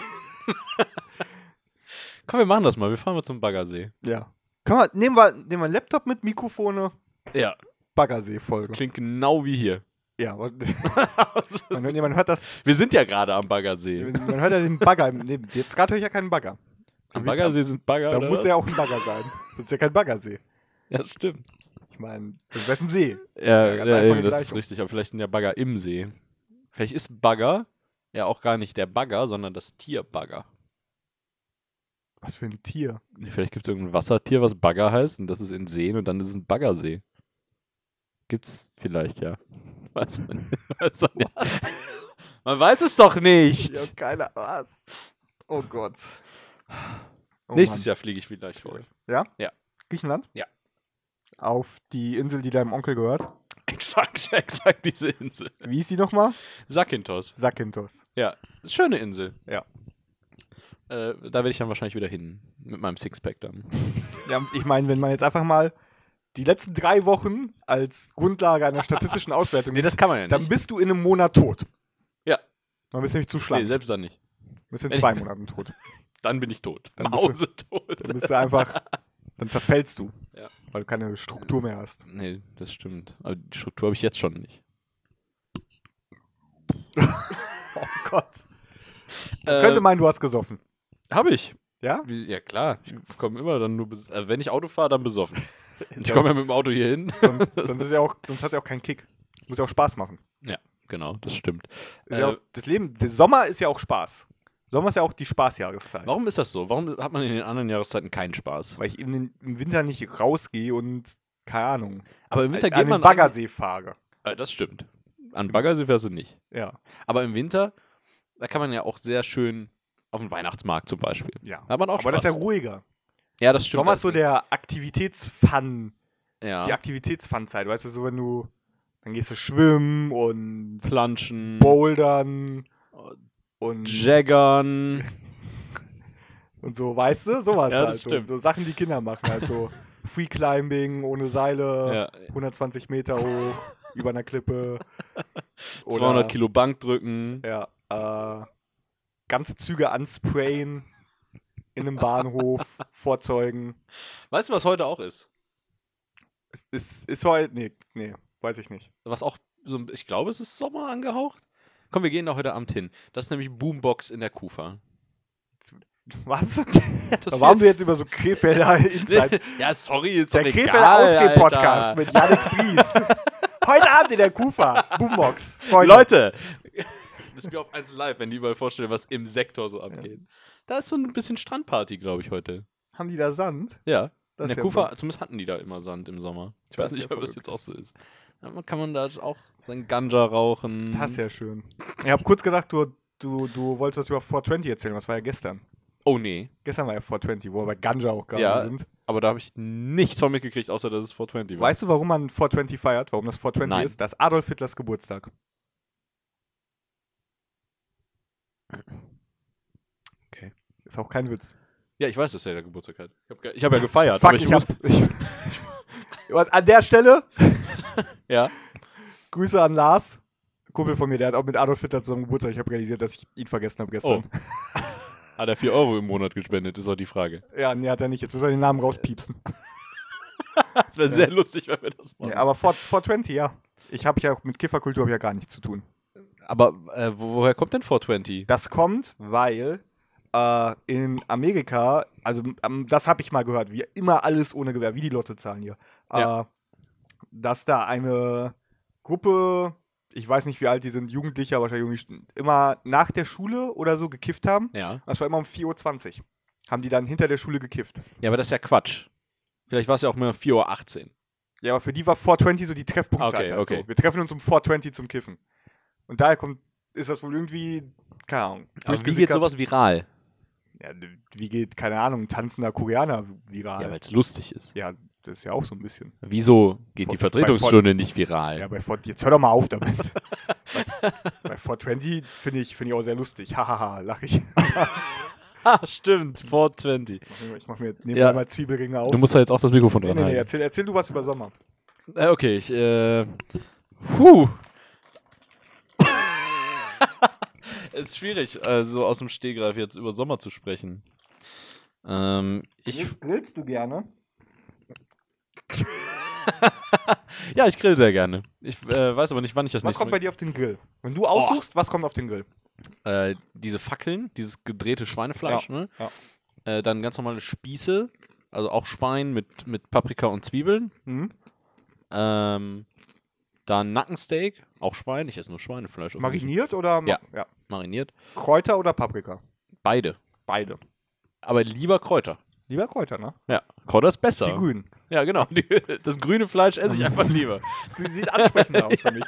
Komm, wir machen das mal. Wir fahren mal zum Baggersee. Ja. Nehmen wir einen Laptop mit, Mikrofone, Ja, Baggersee-Folge. klingt genau wie hier. Ja, man hört das. Wir sind ja gerade am Baggersee. Man hört ja den Bagger. Jetzt gerade höre ich ja keinen Bagger. Am Baggersee sind Bagger, Da oder muss was? ja auch ein Bagger sein. Sonst ist ja kein Baggersee. Ja, das stimmt. Ich meine, das ist ein See. Ja, ganz einfache eben, das ist Gleichung. richtig. Aber vielleicht sind ja Bagger im See. Vielleicht ist Bagger ja auch gar nicht der Bagger, sondern das Tier Bagger. Was für ein Tier. Vielleicht gibt es irgendein Wassertier, was Bagger heißt, und das ist in Seen und dann ist es ein Baggersee. Gibt's vielleicht, ja. Weiß man, weiß man, ja. Man weiß es doch nicht. Ja, keiner. Was? Oh Gott. Oh Nächstes Mann. Jahr fliege ich vielleicht wohl. Ja? Ja. Griechenland? Ja. Auf die Insel, die deinem Onkel gehört. Exakt diese Insel. Wie ist die nochmal? Zakynthos. Zakynthos. Ja, schöne Insel. Ja. Da werde ich dann wahrscheinlich wieder hin. Mit meinem Sixpack dann. Ja, ich meine, wenn man jetzt einfach mal die letzten 3 Wochen als Grundlage einer statistischen Auswertung Nee, das kann man ja dann nicht. bist du in einem Monat tot. Ja. Dann bist du nämlich zu Nee, schlank. selbst dann nicht. Du bist in 2 Monaten tot. Dann bin ich tot. Dann bist du- Mausetot. Dann bist du einfach, dann zerfällst du. Ja. Weil du keine Struktur mehr hast. Nee, das stimmt. Aber die Struktur habe ich jetzt schon nicht. Oh Gott. Könnte meinen, du hast gesoffen. Habe ich. Ja? Ja, klar. Ich komme immer dann nur, wenn ich Auto fahre, dann besoffen. Ich komme ja mit dem Auto hier hin. Sonst hat ja auch keinen Kick. Muss ja auch Spaß machen. Ja, genau, das stimmt. Ist ja auch, das Leben, der Sommer ist ja auch Spaß. Sommer ist ja auch die Spaßjahreszeit. Warum ist das so? Warum hat man in den anderen Jahreszeiten keinen Spaß? Weil ich im Winter nicht rausgehe und, keine Ahnung, Aber im Winter an geht den man Baggersee fahre. Das stimmt. An Baggersee fährst du nicht. Ja. Aber im Winter, da kann man ja auch sehr schön auf den Weihnachtsmarkt zum Beispiel. Ja. Da hat man auch Aber Spaß. das ist ja ruhiger. Ja, das stimmt. Sommer ist so der Aktivitätsfun, ja. die Aktivitätsfun-Zeit. Weißt du, so wenn du, dann gehst du schwimmen und Planschen, bouldern und Jaggern. und so, weißt du? Sowas Ja, halt. das stimmt. So Sachen, die Kinder machen. Halt so Free Climbing, ohne Seile, Ja. 120 Meter hoch, über einer Klippe. 200 Kilo Bankdrücken. Ja, ganze Züge ansprayen in einem Bahnhof, vorzeugen. Weißt du, was heute auch ist? Ist heute, nee, weiß ich nicht. Was auch, ich glaube, es ist Sommer angehaucht. Komm, wir gehen da heute Abend hin. Das ist nämlich Boombox in der Kufa. Was? Das Warum du jetzt über so Krefelder Insights? Ja, sorry, ist Der doch Krefelder egal, Ausgeh-Podcast Alter. mit Yannick Fries. Heute Abend in der Kufa. Boombox. Freunde. Leute! Das ist mir auf 1 live, wenn die mal vorstellen, was im Sektor so abgeht. Da ist so ein bisschen Strandparty, glaube ich, heute. Haben die da Sand? Ja. Das In ist der ja Kufa, verrückt. zumindest hatten die da immer Sand im Sommer. Ich Das weiß ist nicht, ja ob das verrückt. jetzt auch so ist. Dann kann man da auch sein Ganja rauchen. Das ist ja schön. Ich habe kurz gedacht, du wolltest was über 420 erzählen. Was war ja gestern? Oh nee. Gestern war ja 420, wo wir bei Ganja auch gerade Ja, sind. aber da habe ich nichts von mitgekriegt, außer dass es 420 war. Weißt du, warum man 420 feiert? Warum das 420 Nein. ist? Das ist Adolf Hitlers Geburtstag. Okay. Ist auch kein Witz. Ja, ich weiß, dass er der Geburtstag hat. Ich hab ja gefeiert. Fuck, aber ich an der Stelle Ja. Grüße an Lars, Kumpel von mir, der hat auch mit Adolf Hitler zusammen Geburtstag. Ich habe realisiert, dass ich ihn vergessen habe gestern. Hat er 4 Euro im Monat gespendet, ist auch die Frage. Ja, nee, hat er nicht. Jetzt muss er den Namen rauspiepsen. Das wäre sehr lustig, wenn wir das machen. Ja, aber 420, ja. Ich habe ja auch mit Kifferkultur ja gar nichts zu tun. Aber woher kommt denn 420? Das kommt, weil in Amerika, also das habe ich mal gehört, wie immer alles ohne Gewehr, wie die Lottozahlen hier, Ja. dass da eine Gruppe, ich weiß nicht wie alt die sind, Jugendliche, wahrscheinlich immer nach der Schule oder so gekifft haben. Ja. Das war immer um 4:20 Uhr. Haben die dann hinter der Schule gekifft. Ja, aber das ist ja Quatsch. Vielleicht war es ja auch mal 4:18 Uhr. Ja, aber für die war 420 so die Treffpunktzeit. Okay, halt okay. So. Wir treffen uns um 420 zum Kiffen. Und daher ist das wohl irgendwie, keine Ahnung. Aber wie geht sowas viral? Ja, wie geht, keine Ahnung, ein tanzender Koreaner viral? Ja, weil es lustig ist. Ja, das ist ja auch so ein bisschen. Wieso geht die Bei Vertretungsstunde nicht viral? Ja, jetzt hör doch mal auf damit. bei 420 finde ich auch sehr lustig. Hahaha, lach ich. Ah, stimmt, 420. Ich mach mir nebenbei mal Zwiebelringe auf. Du musst da jetzt auch das Mikrofon dran nee, halten. erzähl du was über Sommer. Okay, Es ist schwierig, so aus dem Stegreif jetzt über Sommer zu sprechen. Grillst du gerne? Ja, ich grill sehr gerne. Ich weiß aber nicht, wann ich das Was nächste kommt bei dir auf den Grill? Wenn du aussuchst, was kommt auf den Grill? Diese Fackeln, dieses gedrehte Schweinefleisch, Ja, ne? ja. Dann ganz normale Spieße, also auch Schwein mit Paprika und Zwiebeln. Mhm. Dann Nackensteak, auch Schwein, ich esse nur Schweinefleisch. Mariniert oder? Ja. Mariniert. Kräuter oder Paprika? Beide. Beide. Aber lieber Kräuter. Lieber Kräuter, ne? Ja, Kräuter ist besser. Die grünen. Ja, genau. Das grüne Fleisch esse ich einfach lieber. Sie sieht ansprechender aus für mich.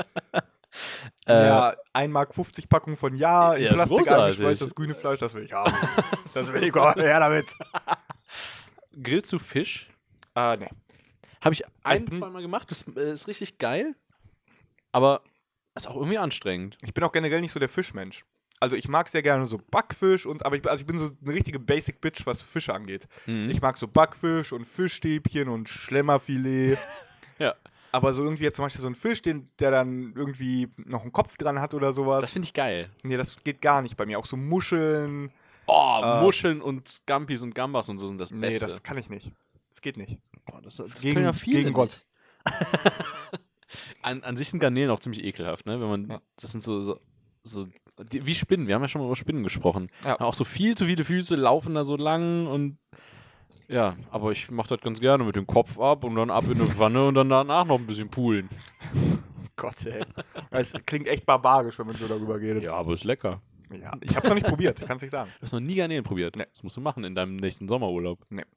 Ja, 1,50 Mark Packung von in Ja, ist Plastik großartig. eingeschweißt, das grüne Fleisch, das will ich haben. Das will ich auch, her damit. Grillst du Fisch? Nee. Habe ich bin- zweimal gemacht. Das ist richtig geil. Aber ist auch irgendwie anstrengend. Ich bin auch generell nicht so der Fischmensch. Also ich mag sehr gerne so Backfisch aber ich bin so eine richtige Basic Bitch, was Fische angeht. Mhm. Ich mag so Backfisch und Fischstäbchen und Schlemmerfilet. Ja. Aber so irgendwie jetzt zum Beispiel so ein Fisch, der dann irgendwie noch einen Kopf dran hat oder sowas. Das finde ich geil. Nee, das geht gar nicht bei mir. Auch so Muscheln. Oh, Muscheln und Scampis und Gambas und so sind das Nee, Beste. das kann ich nicht. Das geht nicht. Oh, das gegen- können ja viele gegen Gott. nicht. An sich sind Garnelen auch ziemlich ekelhaft, ne? Wenn man, Ja. das sind so Wie Spinnen, wir haben ja schon mal über Spinnen gesprochen. Ja. Auch so viel zu viele Füße, laufen da so lang und ja, aber ich mache das ganz gerne mit dem Kopf ab und dann ab in eine Wanne und dann danach noch ein bisschen poolen. Gott, ey. Das klingt echt barbarisch, wenn man so darüber redet. Ja, aber ist lecker. Ja. Ich hab's noch nicht probiert, kann's nicht sagen. Du hast noch nie Garnelen probiert. Nee. Das musst du machen in deinem nächsten Sommerurlaub.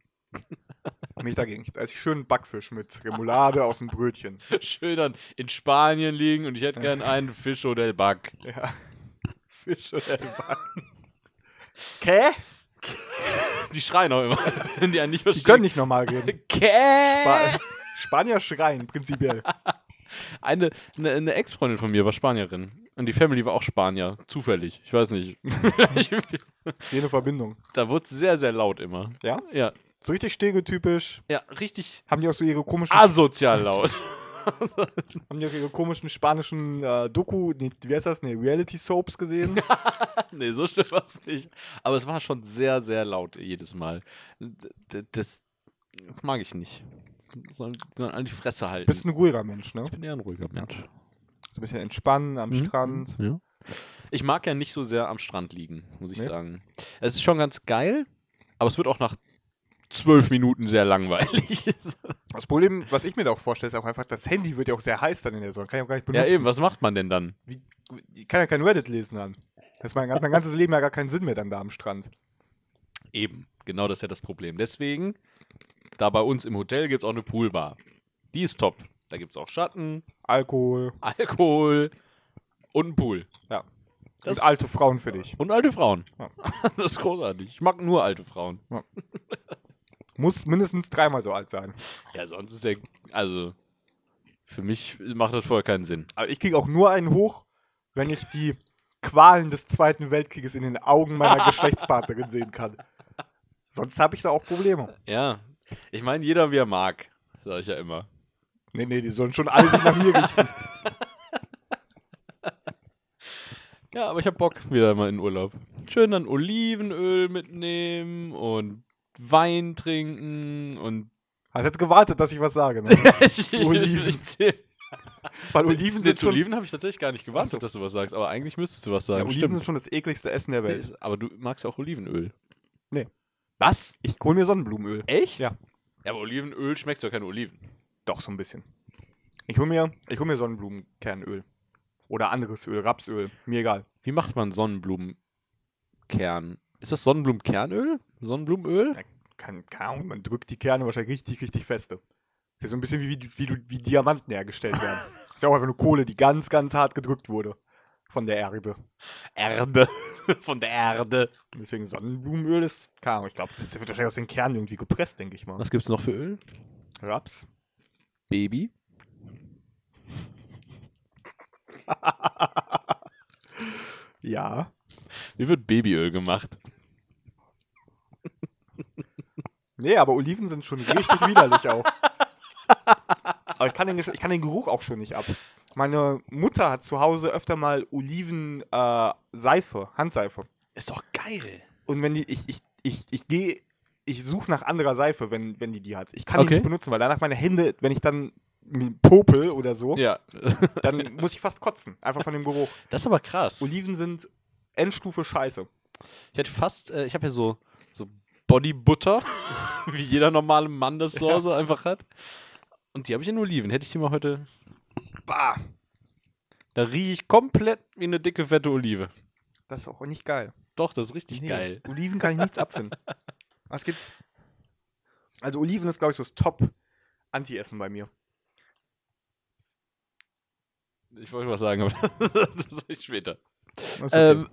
Nicht dagegen. Da esse ich schön Backfisch mit Remoulade aus dem Brötchen. Schön dann in Spanien liegen und ich hätte gern einen Fisch del Bac. Ja. Fisch oder Back. Kä? Die schreien auch immer, wenn die einen nicht Die verstehen. können nicht normal reden. Kä? Spanier schreien, prinzipiell. Eine Ex-Freundin von mir war Spanierin. Und die Family war auch Spanier. Zufällig. Ich weiß nicht. Sehe eine Verbindung. Da wurde es sehr, sehr laut immer. Ja? Ja. So richtig stereotypisch. Ja, richtig Haben die auch so ihre komischen, asozial laut. haben die auch ihre komischen spanischen wie heißt das? Nee, Reality-Soaps gesehen? Nee, so schlimm war es nicht. Aber es war schon sehr, sehr laut jedes Mal. Das mag ich nicht. Sollen an die Fresse halten. Bist ein ruhiger Mensch, ne? Ich bin eher ein ruhiger Mensch. So ein bisschen entspannen am Strand. Ja. Ich mag ja nicht so sehr am Strand liegen, muss ich Nee? sagen. Es ist schon ganz geil, aber es wird auch nach 12 Minuten sehr langweilig. Das Problem, was ich mir da auch vorstelle, ist auch einfach, das Handy wird ja auch sehr heiß dann in der Sonne. Kann ich auch gar nicht benutzen. Ja, eben, was macht man denn dann? Ich kann ja kein Reddit lesen dann. Das hat mein ganzes Leben ja gar keinen Sinn mehr dann da am Strand. Eben, genau das ist ja das Problem. Deswegen, da bei uns im Hotel gibt es auch eine Poolbar. Die ist top. Da gibt es auch Schatten, Alkohol. Alkohol und einen Pool. Ja. Das- Und alte Frauen für dich. Und alte Frauen. Ja. Das ist großartig. Ich mag nur alte Frauen. Muss mindestens 3-mal so alt sein. Ja, sonst ist ja, also, für mich macht das vorher keinen Sinn. Aber ich kriege auch nur einen hoch, wenn ich die Qualen des Zweiten Weltkrieges in den Augen meiner Geschlechtspartnerin sehen kann. Sonst habe ich da auch Probleme. Ja, ich meine, jeder wie er mag, sage ich ja immer. Nee, die sollen schon alle sich nach mir richten. Ja, aber ich hab Bock wieder mal in Urlaub. Schön dann Olivenöl mitnehmen und Wein trinken und Hast jetzt gewartet, dass ich was sage, ne? ich Oliven. zähl- Weil Oliven Nee, sind zu schon, Oliven habe ich tatsächlich gar nicht gewartet, Ach so. dass du was sagst, aber eigentlich müsstest du was sagen. ja, Oliven sind schon das ekligste Essen der Welt. Nee, aber du magst ja auch Olivenöl. Nee. Was? Ich hole mir Sonnenblumenöl. Echt? Ja. Ja, aber Olivenöl schmeckst du ja keine Oliven. Doch, so ein bisschen. Ich hol mir Sonnenblumenkernöl. Oder anderes Öl, Rapsöl. Mir egal. Wie macht man Sonnenblumenkern? Ist das Sonnenblumenkernöl? Sonnenblumenöl? Keine Ahnung, man drückt die Kerne wahrscheinlich richtig, richtig feste. Ist ja so ein bisschen wie Diamanten hergestellt werden. Ist ja auch einfach eine Kohle, die ganz, ganz hart gedrückt wurde. Von der Erde. Erde. Von der Erde. Und deswegen Sonnenblumenöl ist, keine Ahnung, ich glaube, das wird wahrscheinlich aus den Kernen irgendwie gepresst, denke ich mal. Was gibt's noch für Öl? Raps? Baby. Ja. Wie wird Babyöl gemacht? Nee, aber Oliven sind schon richtig widerlich auch. Aber ich kann den Geruch auch schon nicht ab. Meine Mutter hat zu Hause öfter mal Oliven-Seife, Handseife. Ist doch geil. Und wenn die, ich suche nach anderer Seife, wenn die hat. Ich kann die Okay. nicht benutzen, weil danach meine Hände, wenn ich dann popel oder so, Ja. dann muss ich fast kotzen. Einfach von dem Geruch. Das ist aber krass. Oliven sind Endstufe Scheiße. Ich hätte fast, ich habe ja so Bodybutter, wie jeder normale Mann das zu Hause einfach hat. Und die habe ich in Oliven. Hätte ich die mal heute. Bah! Da rieche ich komplett wie eine dicke, fette Olive. Das ist auch nicht geil. Doch, das ist richtig Nee, geil. Oliven kann ich nichts abfinden. Es gibt. Also Oliven ist, glaube ich, so das Top-Anti-Essen bei mir. Ich wollte was sagen, aber das sage ich später. Das ist okay.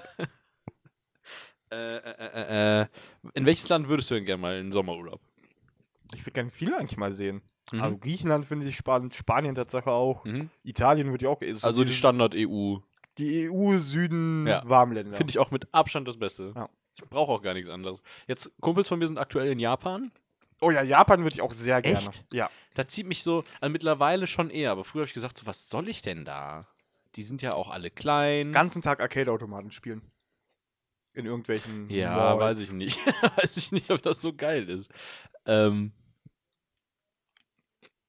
In welches Land würdest du denn gerne mal in den Sommerurlaub? Ich würde gerne viele eigentlich mal sehen. Mhm. Also Griechenland finde ich spannend, Spanien Tatsache auch. Mhm. Italien würde ich auch. So Also die dieses- Standard-EU. Die EU, Süden, Ja. Warmländer. Finde ich auch mit Abstand das Beste. Ja. Ich brauche auch gar nichts anderes. Jetzt, Kumpels von mir sind aktuell in Japan. Oh ja, Japan würde ich auch sehr gerne. Echt? Ja. Da zieht mich so, also mittlerweile schon eher, aber früher habe ich gesagt, so, was soll ich denn da? Die sind ja auch alle klein. Ganzen Tag Arcade-Automaten spielen. In irgendwelchen Ja, Malls. weiß ich nicht. Weiß ich nicht, ob das so geil ist.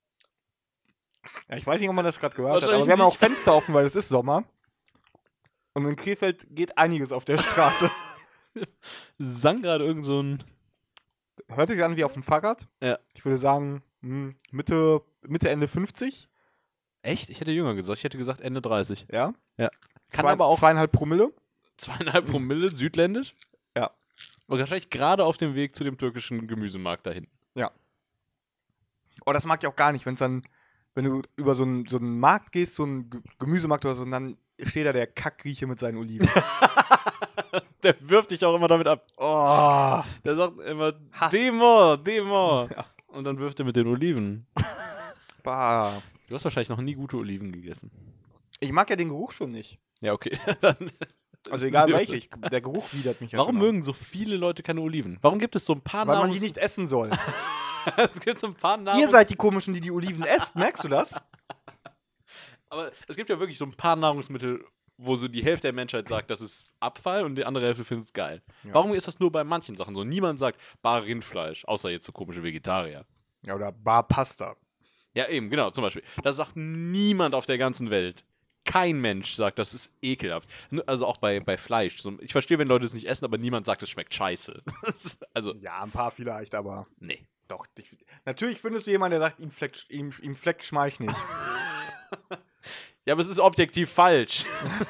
Ja, ich weiß nicht, ob man das gerade gehört hat, aber Wahrscheinlich wir haben ja auch nicht. Fenster offen, weil es ist Sommer. Und in Krefeld geht einiges auf der Straße. Sang gerade irgend so ein... Hört sich an wie auf dem Fahrrad. Ja. Ich würde sagen, Mitte, Ende 50. Echt? Ich hätte jünger gesagt. Ich hätte gesagt Ende 30. Ja. Ja. Kann aber auch 2,5 Promille. 2,5 Promille, südländisch. Ja. Und wahrscheinlich gerade auf dem Weg zu dem türkischen Gemüsemarkt da hinten. Ja. Oh, das mag ich auch gar nicht, wenn du über so einen Markt gehst, so einen Gemüsemarkt oder so, und dann steht da der Kackrieche mit seinen Oliven. Der wirft dich auch immer damit ab. Oh. Der sagt immer, Hass. Demo. Ja. Und dann wirft er mit den Oliven. Bah. Du hast wahrscheinlich noch nie gute Oliven gegessen. Ich mag ja den Geruch schon nicht. Ja, okay. Dann Also egal welche, der Geruch widert mich ja Warum schon mögen so viele Leute keine Oliven? Warum gibt es so ein paar an. Weil man die nicht essen soll. Es gibt so ein paar Ihr seid die Komischen, die Oliven esst, merkst du das? Aber es gibt ja wirklich so ein paar Nahrungsmittel, wo so die Hälfte der Menschheit sagt, das ist Abfall und die andere Hälfte findet es geil. Ja. Warum ist das nur bei manchen Sachen so? Niemand sagt bar Rindfleisch, außer jetzt so komische Vegetarier. Ja, oder Bar Pasta. Ja, eben, genau, zum Beispiel. Das sagt niemand auf der ganzen Welt. Kein Mensch sagt, das ist ekelhaft. Also auch bei Fleisch. Ich verstehe, wenn Leute es nicht essen, aber niemand sagt, es schmeckt scheiße. Also, Ja, ein paar vielleicht, aber nee. doch. Natürlich findest du jemanden, der sagt, ihm fleckt Schmeich nicht. Ja, aber es ist objektiv falsch.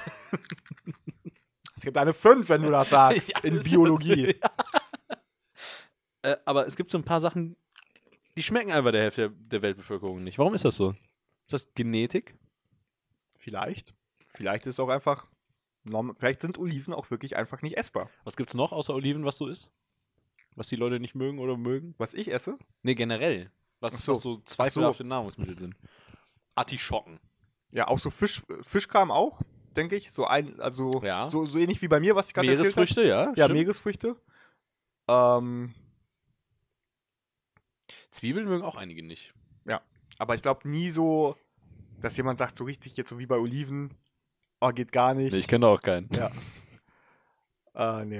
Es gibt eine 5, wenn du das sagst, Ja, in das Biologie. Aber es gibt so ein paar Sachen, die schmecken einfach der Hälfte der Weltbevölkerung nicht. Warum ist das so? Ist das Genetik? Vielleicht. Vielleicht ist es auch einfach, vielleicht sind Oliven auch wirklich einfach nicht essbar. Was gibt's noch außer Oliven, was so ist? Was die Leute nicht mögen oder mögen? Was ich esse? Nee, generell. Was Ach so. so zweifelhafte Nahrungsmittel sind. Artischocken. Ja, auch so Fischkram auch, denke ich. Ja. So ähnlich wie bei mir, was ich gerade erzählt habe. Meeresfrüchte, ja. Ja, stimmt. Meeresfrüchte. Zwiebeln mögen auch einige nicht. Aber ich glaube nie so, dass jemand sagt, so richtig jetzt so wie bei Oliven, oh, geht gar nicht. Nee, ich kenne da auch keinen. Ja. Nee.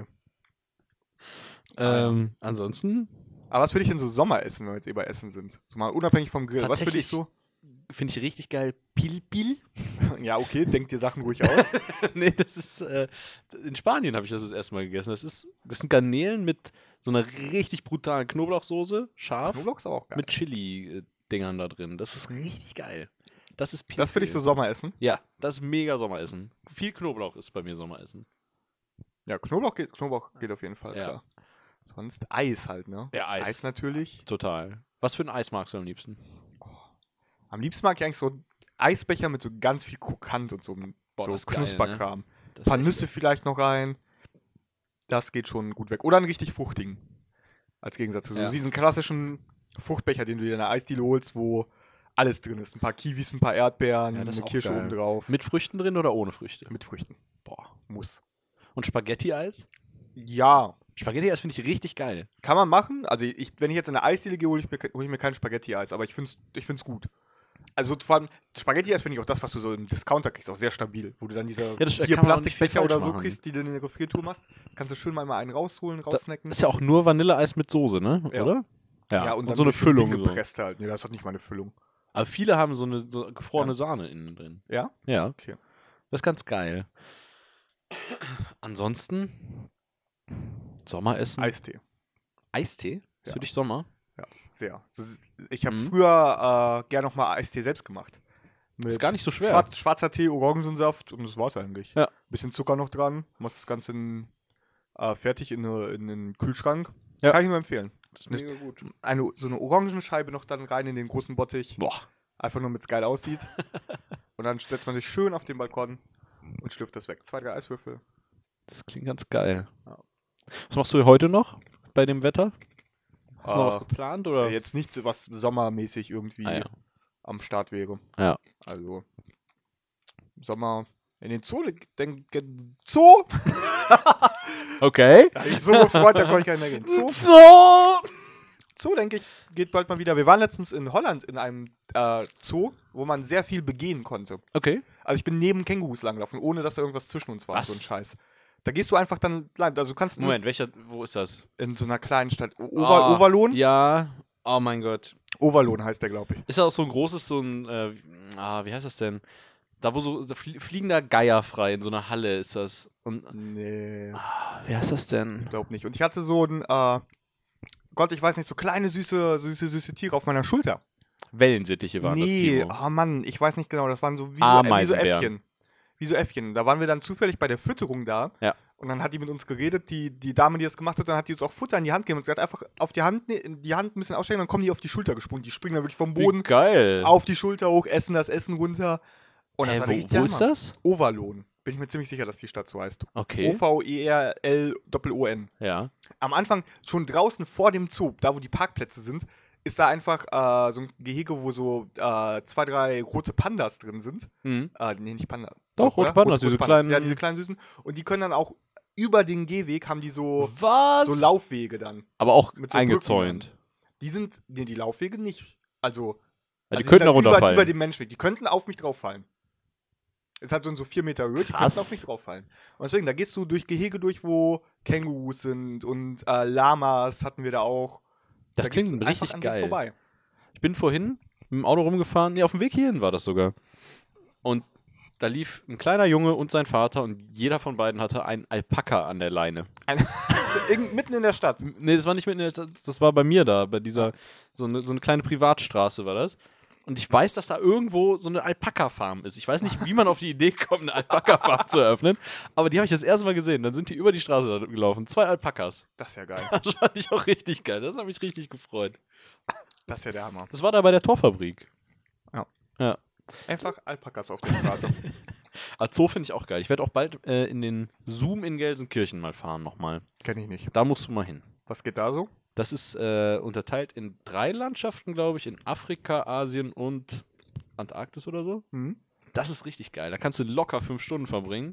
Ansonsten Aber was würde ich denn so Sommeressen, wenn wir jetzt eh bei Essen sind? So mal unabhängig vom Grill. Was würde ich so? finde ich richtig geil. Pilpil. Ja, okay, denkt dir Sachen ruhig aus. Nee, das ist, in Spanien habe ich das erste Mal gegessen. Das sind Garnelen mit so einer richtig brutalen Knoblauchsoße, scharf, Knoblauch ist aber auch geil. mit Chili-Dingern da drin. Das ist richtig geil. Das ist Pilpil. Das finde ich so Sommeressen. Ja, das ist mega Sommeressen. Viel Knoblauch ist bei mir Sommeressen. Ja, Knoblauch geht auf jeden Fall, Ja. klar. Sonst Eis halt, ne? Ja, Eis. Eis natürlich. Total. Was für ein Eis magst du am liebsten? Am liebsten mag ich eigentlich so Eisbecher mit so ganz viel Krokant und so, Boah, so das ist geil, Knusperkram. Das Ein paar ist echt Nüsse vielleicht noch rein. Das geht schon gut weg. Oder einen richtig fruchtigen. Als Gegensatz zu Ja. diesen klassischen Fruchtbecher, den du dir in der Eisdiele holst, wo alles drin ist. Ein paar Kiwis, ein paar Erdbeeren, Ja, das ist eine auch Kirsche geil. oben drauf. Mit Früchten drin oder ohne Früchte? Mit Früchten. Boah. Muss. Und Spaghetti-Eis? Ja, Spaghetti-Eis finde ich richtig geil. kann man machen. Also wenn ich jetzt in eine Eisdiele gehe, hole ich mir kein Spaghetti-Eis. Aber ich find's gut. Also vor allem, Spaghetti-Eis finde ich auch das, was du so im Discounter kriegst, auch sehr stabil. Wo du dann diese das 4 kann man auch nicht viel Plastikbecher oder falsch so machen. kriegst, die du in die Gefriertruhe machst. Kannst du schön mal einen rausholen, raussnacken. Ist ja auch nur Vanilleeis mit Soße, ne? Ja. Oder? und dann so eine durch so ein Ding Füllung. So. gepresst halt. Nee, das hat nicht mal eine Füllung. Aber viele haben so gefrorene Ja. Sahne innen drin. Ja? Ja. Okay. Das ist ganz geil. Ansonsten Sommeressen. Eistee. Eistee? Ist Ja. für dich Sommer? Sehr. Ich habe Mhm. früher gerne nochmal Eistee selbst gemacht. Mit Ist gar nicht so schwer. Schwarzer Tee, Orangensaft und das war's eigentlich. Ja. Bisschen Zucker noch dran. Machst das Ganze fertig in den Kühlschrank. Ja. Kann ich nur empfehlen. Das ist mega gut. So eine Orangenscheibe noch dann rein in den großen Bottich. Boah. Einfach nur, damit es geil aussieht. Und dann setzt man sich schön auf den Balkon und schlürft das weg. 2, 3 Eiswürfel. Das klingt ganz geil. Ja. Was machst du heute noch bei dem Wetter? Hast du noch was Äh, geplant? Oder? Jetzt nicht so was sommermäßig irgendwie Ah, ja. am Start wäre. Ja. Also Sommer in den Zoo. Zoo? Okay. Da hab ich so gefreut, da konnte ich gar nicht mehr gehen. Zoo? So. Zoo, denke ich, geht bald mal wieder. Wir waren letztens in Holland in einem Zoo, wo man sehr viel begehen konnte. Okay. Also ich bin neben Kängurus langgelaufen, ohne dass da irgendwas zwischen uns war. Was? So ein Scheiß. Da gehst du einfach dann lang. Also du kannst nur Moment, wo ist das? in so einer kleinen Stadt. Ah, Overloon? Ja. Oh mein Gott. Overloon heißt der, glaube ich. Ist das auch so ein großes, wie heißt das denn? Da, wo so fliegender Geier frei in so einer Halle ist das. Und, Nee, wie heißt das denn? ich glaube nicht. Und ich hatte so ein, Gott, ich weiß nicht, so kleine, süße Tiere auf meiner Schulter. Wellensittiche waren das, Nee, Timo. oh Mann, ich weiß nicht genau, das waren so wie so Ameisenbären. Äffchen. Wie so Äffchen. Da waren wir dann zufällig bei der Fütterung da. Ja. Und dann hat die mit uns geredet, die Dame, die das gemacht hat, dann hat die uns auch Futter in die Hand gegeben und sie hat einfach auf die Hand ein bisschen ausstrecken, dann kommen die auf die Schulter gesprungen. Die springen dann wirklich vom Boden Wie geil. auf die Schulter hoch, essen das Essen runter. Und das war richtig wo ist Hammer. das? Overlohn. Bin ich mir ziemlich sicher, dass die Stadt so heißt. Okay. OVERLOON. Ja. Am Anfang, schon draußen vor dem Zoo, da wo die Parkplätze sind, ist da einfach so ein Gehege, wo so 2, 3 rote Pandas drin sind. Mhm. Nee, nicht Panda. Doch, rote oder? Pandas, diese kleinen- Ja, diese kleinen Süßen. Und die können dann auch über den Gehweg, haben die so Was? Laufwege dann. Aber auch Mit so eingezäunt. Die sind, nee, die Laufwege nicht. Also, Ja, die sind könnten dann auch runterfallen. über dem Menschweg. Die könnten auf mich drauf fallen. Es hat so 4 Meter Höhe, die Krass. könnten auf mich drauf fallen. Und deswegen, da gehst du durch Gehege durch, wo Kängurus sind und Lamas hatten wir da auch. Das Da gehst klingt du einfach richtig an denen geil. vorbei. Ich bin vorhin mit dem Auto rumgefahren. Nee, auf dem Weg hierhin war das sogar. Und da lief ein kleiner Junge und sein Vater und jeder von beiden hatte einen Alpaka an der Leine. Mitten in der Stadt. Nee, das war nicht mitten in der Stadt, das war bei mir da, bei dieser, so eine kleine Privatstraße war das. Und ich weiß, dass da irgendwo so eine Alpaka-Farm ist. Ich weiß nicht, wie man auf die Idee kommt, eine Alpaka-Farm zu eröffnen, aber die habe ich das erste Mal gesehen. Dann sind die über die Straße da gelaufen. 2 Alpakas. Das ist ja geil. Das fand ich auch richtig geil. Das hat mich richtig gefreut. Das ist ja der Hammer. Das war da bei der Torfabrik. Ja. Einfach Alpakas auf der Straße. Zoo finde ich auch geil. Ich werde auch bald in den Zoom in Gelsenkirchen mal fahren nochmal. Kenn ich nicht. Da musst du mal hin. Was geht da so? Das ist unterteilt in 3 Landschaften, glaube ich, in Afrika, Asien und Antarktis oder so. Mhm. Das ist richtig geil. Da kannst du locker 5 Stunden verbringen.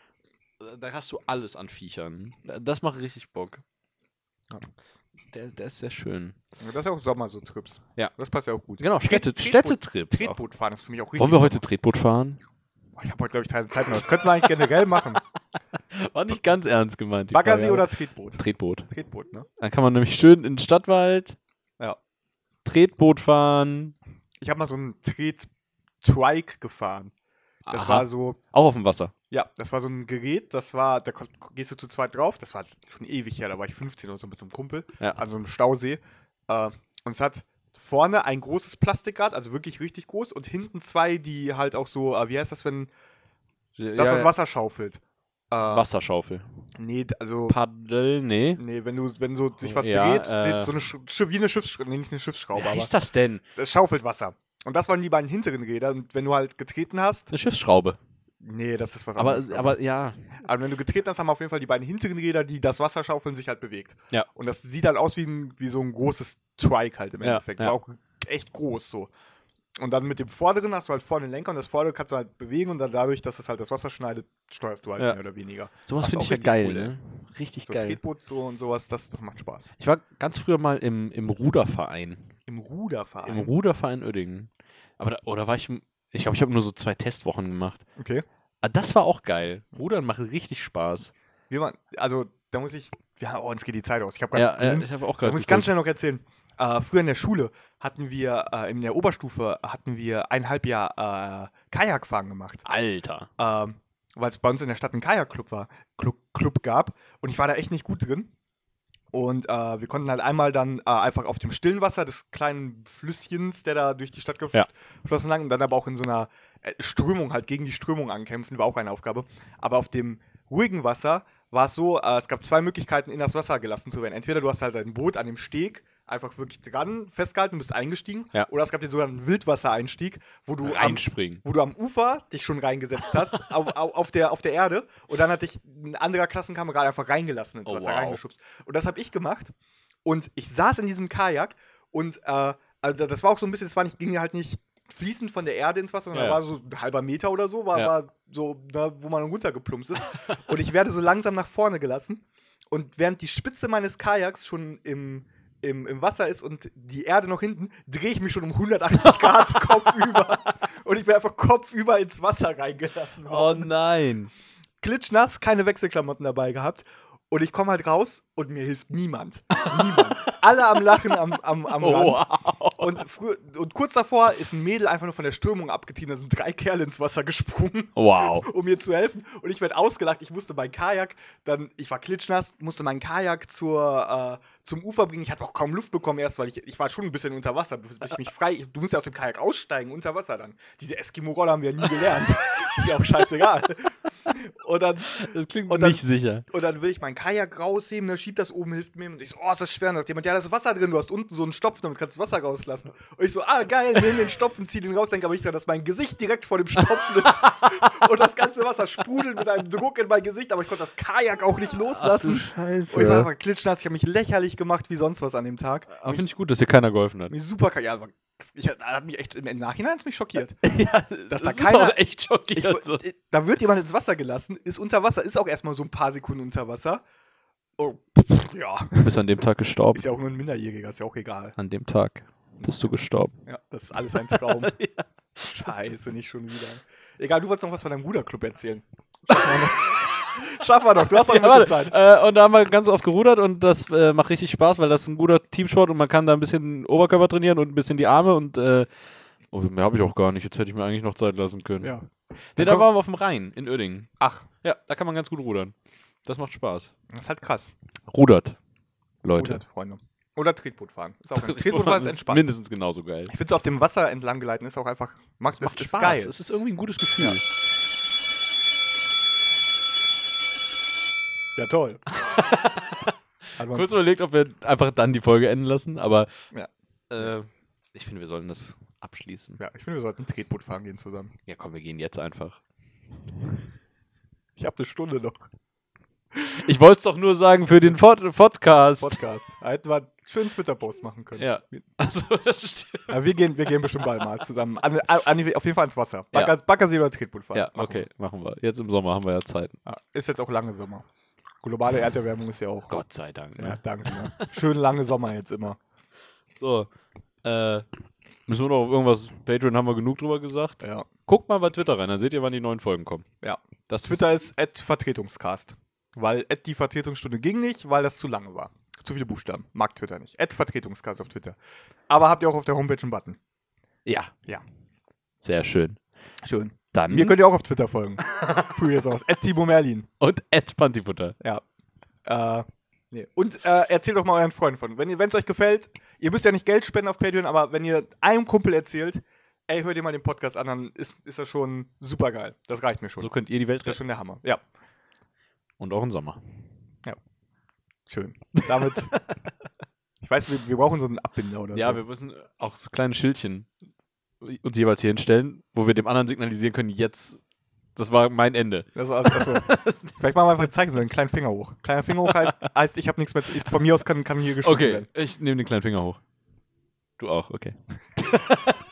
Da hast du alles an Viechern. Das macht richtig Bock. Ja. Der ist sehr schön. Das ist ja auch Sommer, so Trips. Ja. Das passt ja auch gut. Genau, Tretboot- Städtetrips. auch. Tretboot fahren ist für mich auch richtig. Wollen wir heute Sommer. Tretboot fahren? Oh, ich habe heute, glaube ich, keine Zeit mehr. Das könnten wir eigentlich generell machen. War nicht ganz ernst gemeint. die Baggersee Frage, oder aber- Tretboot? Tretboot. Tretboot, ne? Dann kann man nämlich schön in den Stadtwald Ja. Tretboot fahren. Ich habe mal so einen Tret-Trike gefahren. Das Aha. war so, Auch auf dem Wasser. ja, das war so ein Gerät, gehst du zu zweit drauf, das war schon ewig her, da war ich 15 oder so mit einem Kumpel, Ja. an so einem Stausee. Und es hat vorne ein großes Plastikrad, also wirklich richtig groß, und hinten 2, die halt auch so, wie heißt das, wenn das Wasser schaufelt? Wasserschaufel. Nee, also, Paddel, nee. nee, wenn so sich was Ja, dreht, so eine wie eine Schiffsschraube, nee, nicht eine Schiffsschraube, Wie aber heißt das denn? das schaufelt Wasser. Und das waren die beiden hinteren Räder, und wenn du halt getreten hast, Eine Schiffsschraube. nee, das ist was anderes. Aber ja. Aber wenn du getreten hast, haben auf jeden Fall die beiden hinteren Räder, die das Wasser schaufeln, sich halt bewegt. Ja. Und das sieht halt aus wie so ein großes Trike halt im Ja, Endeffekt. ja. War auch echt groß so. Und dann mit dem vorderen hast du halt vorne den Lenker und das vordere kannst du halt bewegen und dann dadurch, dass es halt das Wasser schneidet, steuerst du halt Ja. mehr oder weniger. Sowas Macht finde auch ich ja richtig geil, cool, ne? Richtig So geil. Tretboot so und sowas, das macht Spaß. Ich war ganz früher mal im Ruderverein. Im Ruderverein. Im Ruderverein Uerdingen. Aber oder war ich glaube, ich habe nur so 2 Testwochen gemacht. Okay. Aber das war auch geil. Rudern macht richtig Spaß. Also, da muss ich, ja, uns geht die Zeit aus. Ich habe Ja, gerade ich habe auch Da gerade muss ich ganz schnell noch erzählen. Früher in der Schule hatten wir, in der Oberstufe, 1,5 Jahr Kajakfahren gemacht. Alter. Weil es bei uns in der Stadt einen Kajakclub Club gab. Und ich war da echt nicht gut drin. Und wir konnten halt einmal dann einfach auf dem stillen Wasser des kleinen Flüsschens, der da durch die Stadt geflossen lang, und dann aber auch in so einer Strömung halt gegen die Strömung ankämpfen, war auch eine Aufgabe. Aber auf dem ruhigen Wasser war es so, es gab 2 Möglichkeiten, in das Wasser gelassen zu werden. Entweder du hast halt dein Boot an dem Steg einfach wirklich dran festgehalten und bist eingestiegen. Ja. Oder es gab den sogenannten Wildwassereinstieg, wo du Reinspringen. wo du am Ufer dich schon reingesetzt hast, auf der Erde, und dann hat dich ein anderer Klassenkamerad einfach reingelassen ins Oh, Wasser, wow. reingeschubst. Und das habe ich gemacht. Und ich saß in diesem Kajak und also das war auch so ein bisschen, ging ja halt nicht fließend von der Erde ins Wasser, sondern Ja. war so ein halber Meter oder so, war so, wo man runtergeplumpst ist. Und ich werde so langsam nach vorne gelassen. Und während die Spitze meines Kajaks schon im Wasser ist und die Erde noch hinten, drehe ich mich schon um 180 Grad kopfüber. Und ich bin einfach kopfüber ins Wasser reingelassen Oh worden. nein. Klitschnass, keine Wechselklamotten dabei gehabt. Und ich komme halt raus und mir hilft niemand. Niemand. Alle am Lachen am Rand. Wow. Und kurz davor ist ein Mädel einfach nur von der Strömung abgetrieben. Da sind 3 Kerle ins Wasser gesprungen, Wow. um mir zu helfen. Und ich werde ausgelacht. Ich musste mein Kajak, ich war klitschnass, musste mein Kajak zum Ufer bringen. Ich hatte auch kaum Luft bekommen erst, weil ich war schon ein bisschen unter Wasser, bis ich mich frei. Du musst ja aus dem Kajak aussteigen, unter Wasser dann. Diese Eskimo-Rolle haben wir nie gelernt. Ist ja auch scheißegal. Und dann, Das klingt und dann- nicht sicher. und dann will ich mein Kajak rausheben, der schiebt das oben, hilft mir. Und ich so, oh, ist das schwer. Und da sagt jemand, ja, da ist Wasser drin, du hast unten so einen Stopfen, damit kannst du Wasser rauslassen. Und ich so, geil, nehme den Stopfen, zieh den raus, denke aber nicht daran, dass mein Gesicht direkt vor dem Stopfen ist. Und das ganze Wasser sprudelt mit einem Druck in mein Gesicht, aber ich konnte das Kajak auch nicht loslassen. Scheiße. Und ich war einfach klitschnass, ich habe mich lächerlich gemacht wie sonst was an dem Tag. Aber finde ich gut, dass dir keiner geholfen hat. Mir super, hat mich echt, im Nachhinein hat's mich schockiert. Ja, Dass das da ist keiner- auch echt schockierend. So. Da wird jemand ins Wasser gelassen, ist unter Wasser, ist auch erstmal so ein paar Sekunden unter Wasser. Oh, ja. Du bist an dem Tag gestorben. Ist ja auch nur ein Minderjähriger, ist ja auch egal. An dem Tag bist du gestorben. Ja, das ist alles ein Traum. Scheiße, nicht schon wieder. Egal, du wolltest noch was von deinem Ruderclub erzählen. Schaffen wir noch, du hast noch ein bisschen Zeit. Und da haben wir ganz oft gerudert und das macht richtig Spaß, weil das ist ein guter Teamsport und man kann da ein bisschen Oberkörper trainieren und ein bisschen die Arme und mehr habe ich auch gar nicht. Jetzt hätte ich mir eigentlich noch Zeit lassen können. Ja. Nee, da waren wir auf dem Rhein in Uerdingen. Ach, Ja, da kann man ganz gut rudern. Das macht Spaß. das ist halt krass. Rudert, Leute. Rudert, Freunde. Oder Tretboot fahren. Ist auch Tretbootfahren ist entspannt. Mindestens genauso geil. Ich finde es auf dem Wasser entlang geleiten ist auch einfach, das Macht ist Spaß. geil. Es ist irgendwie ein gutes Gefühl. Ja, toll. Hat man- Kurz überlegt, ob wir einfach dann die Folge enden lassen, aber Ja. ich finde, wir sollen das abschließen. Ja, ich finde, wir sollten Tretboot fahren gehen zusammen. Ja, komm, wir gehen jetzt einfach. Ich habe eine Stunde noch. Ich wollte es doch nur sagen für den Podcast. Podcast. Da hätten wir einen schönen Twitter-Post machen können. Ja. Also, das stimmt. Ja, wir gehen bestimmt bald mal zusammen. Auf jeden Fall ins Wasser. Ja. Baggersee oder Tretboot fahren. Ja, Machen okay, machen wir. Jetzt im Sommer haben wir ja Zeit. wir. Ja, ist jetzt auch lange Sommer. Globale Erderwärmung ist ja auch. Gott sei Dank. Ja, Ne? danke. Ne? Schön lange Sommer jetzt immer. So, müssen wir noch auf irgendwas, Patreon haben wir genug drüber gesagt. Ja. Guckt mal bei Twitter rein, dann seht ihr, wann die neuen Folgen kommen. Ja. Das Twitter ist @Vertretungscast. Weil die Vertretungsstunde ging nicht, weil das zu lange war. Zu viele Buchstaben. Mag Twitter nicht. @Vertretungscast auf Twitter. Aber habt ihr auch auf der Homepage einen Button. Ja. Ja. Sehr schön. Schön. Dann Mir könnt ihr auch auf Twitter folgen. Probier jetzt aus. @Timo Merlin. und Pantifutter. Ja. Nee. Und erzählt doch mal euren Freunden von. Wenn es euch gefällt, ihr müsst ja nicht Geld spenden auf Patreon, aber wenn ihr einem Kumpel erzählt, ey, hört ihr mal den Podcast an, dann ist das schon super geil. Das reicht mir schon. So könnt ihr die Welt Das ist retten. schon der Hammer. Ja, Und auch im Sommer. schön. Damit, ich weiß, wir brauchen so einen Abbinder oder Ja, so. wir müssen auch so kleine Schildchen uns jeweils hier hinstellen, wo wir dem anderen signalisieren können, jetzt, das war mein Ende. Also, vielleicht machen wir einfach zeigen, so einen kleinen Finger hoch. Kleiner Finger hoch heißt ich habe nichts mehr zu. Von mir aus kann hier geschrieben Okay, werden. ich nehme den kleinen Finger hoch. Du auch, okay.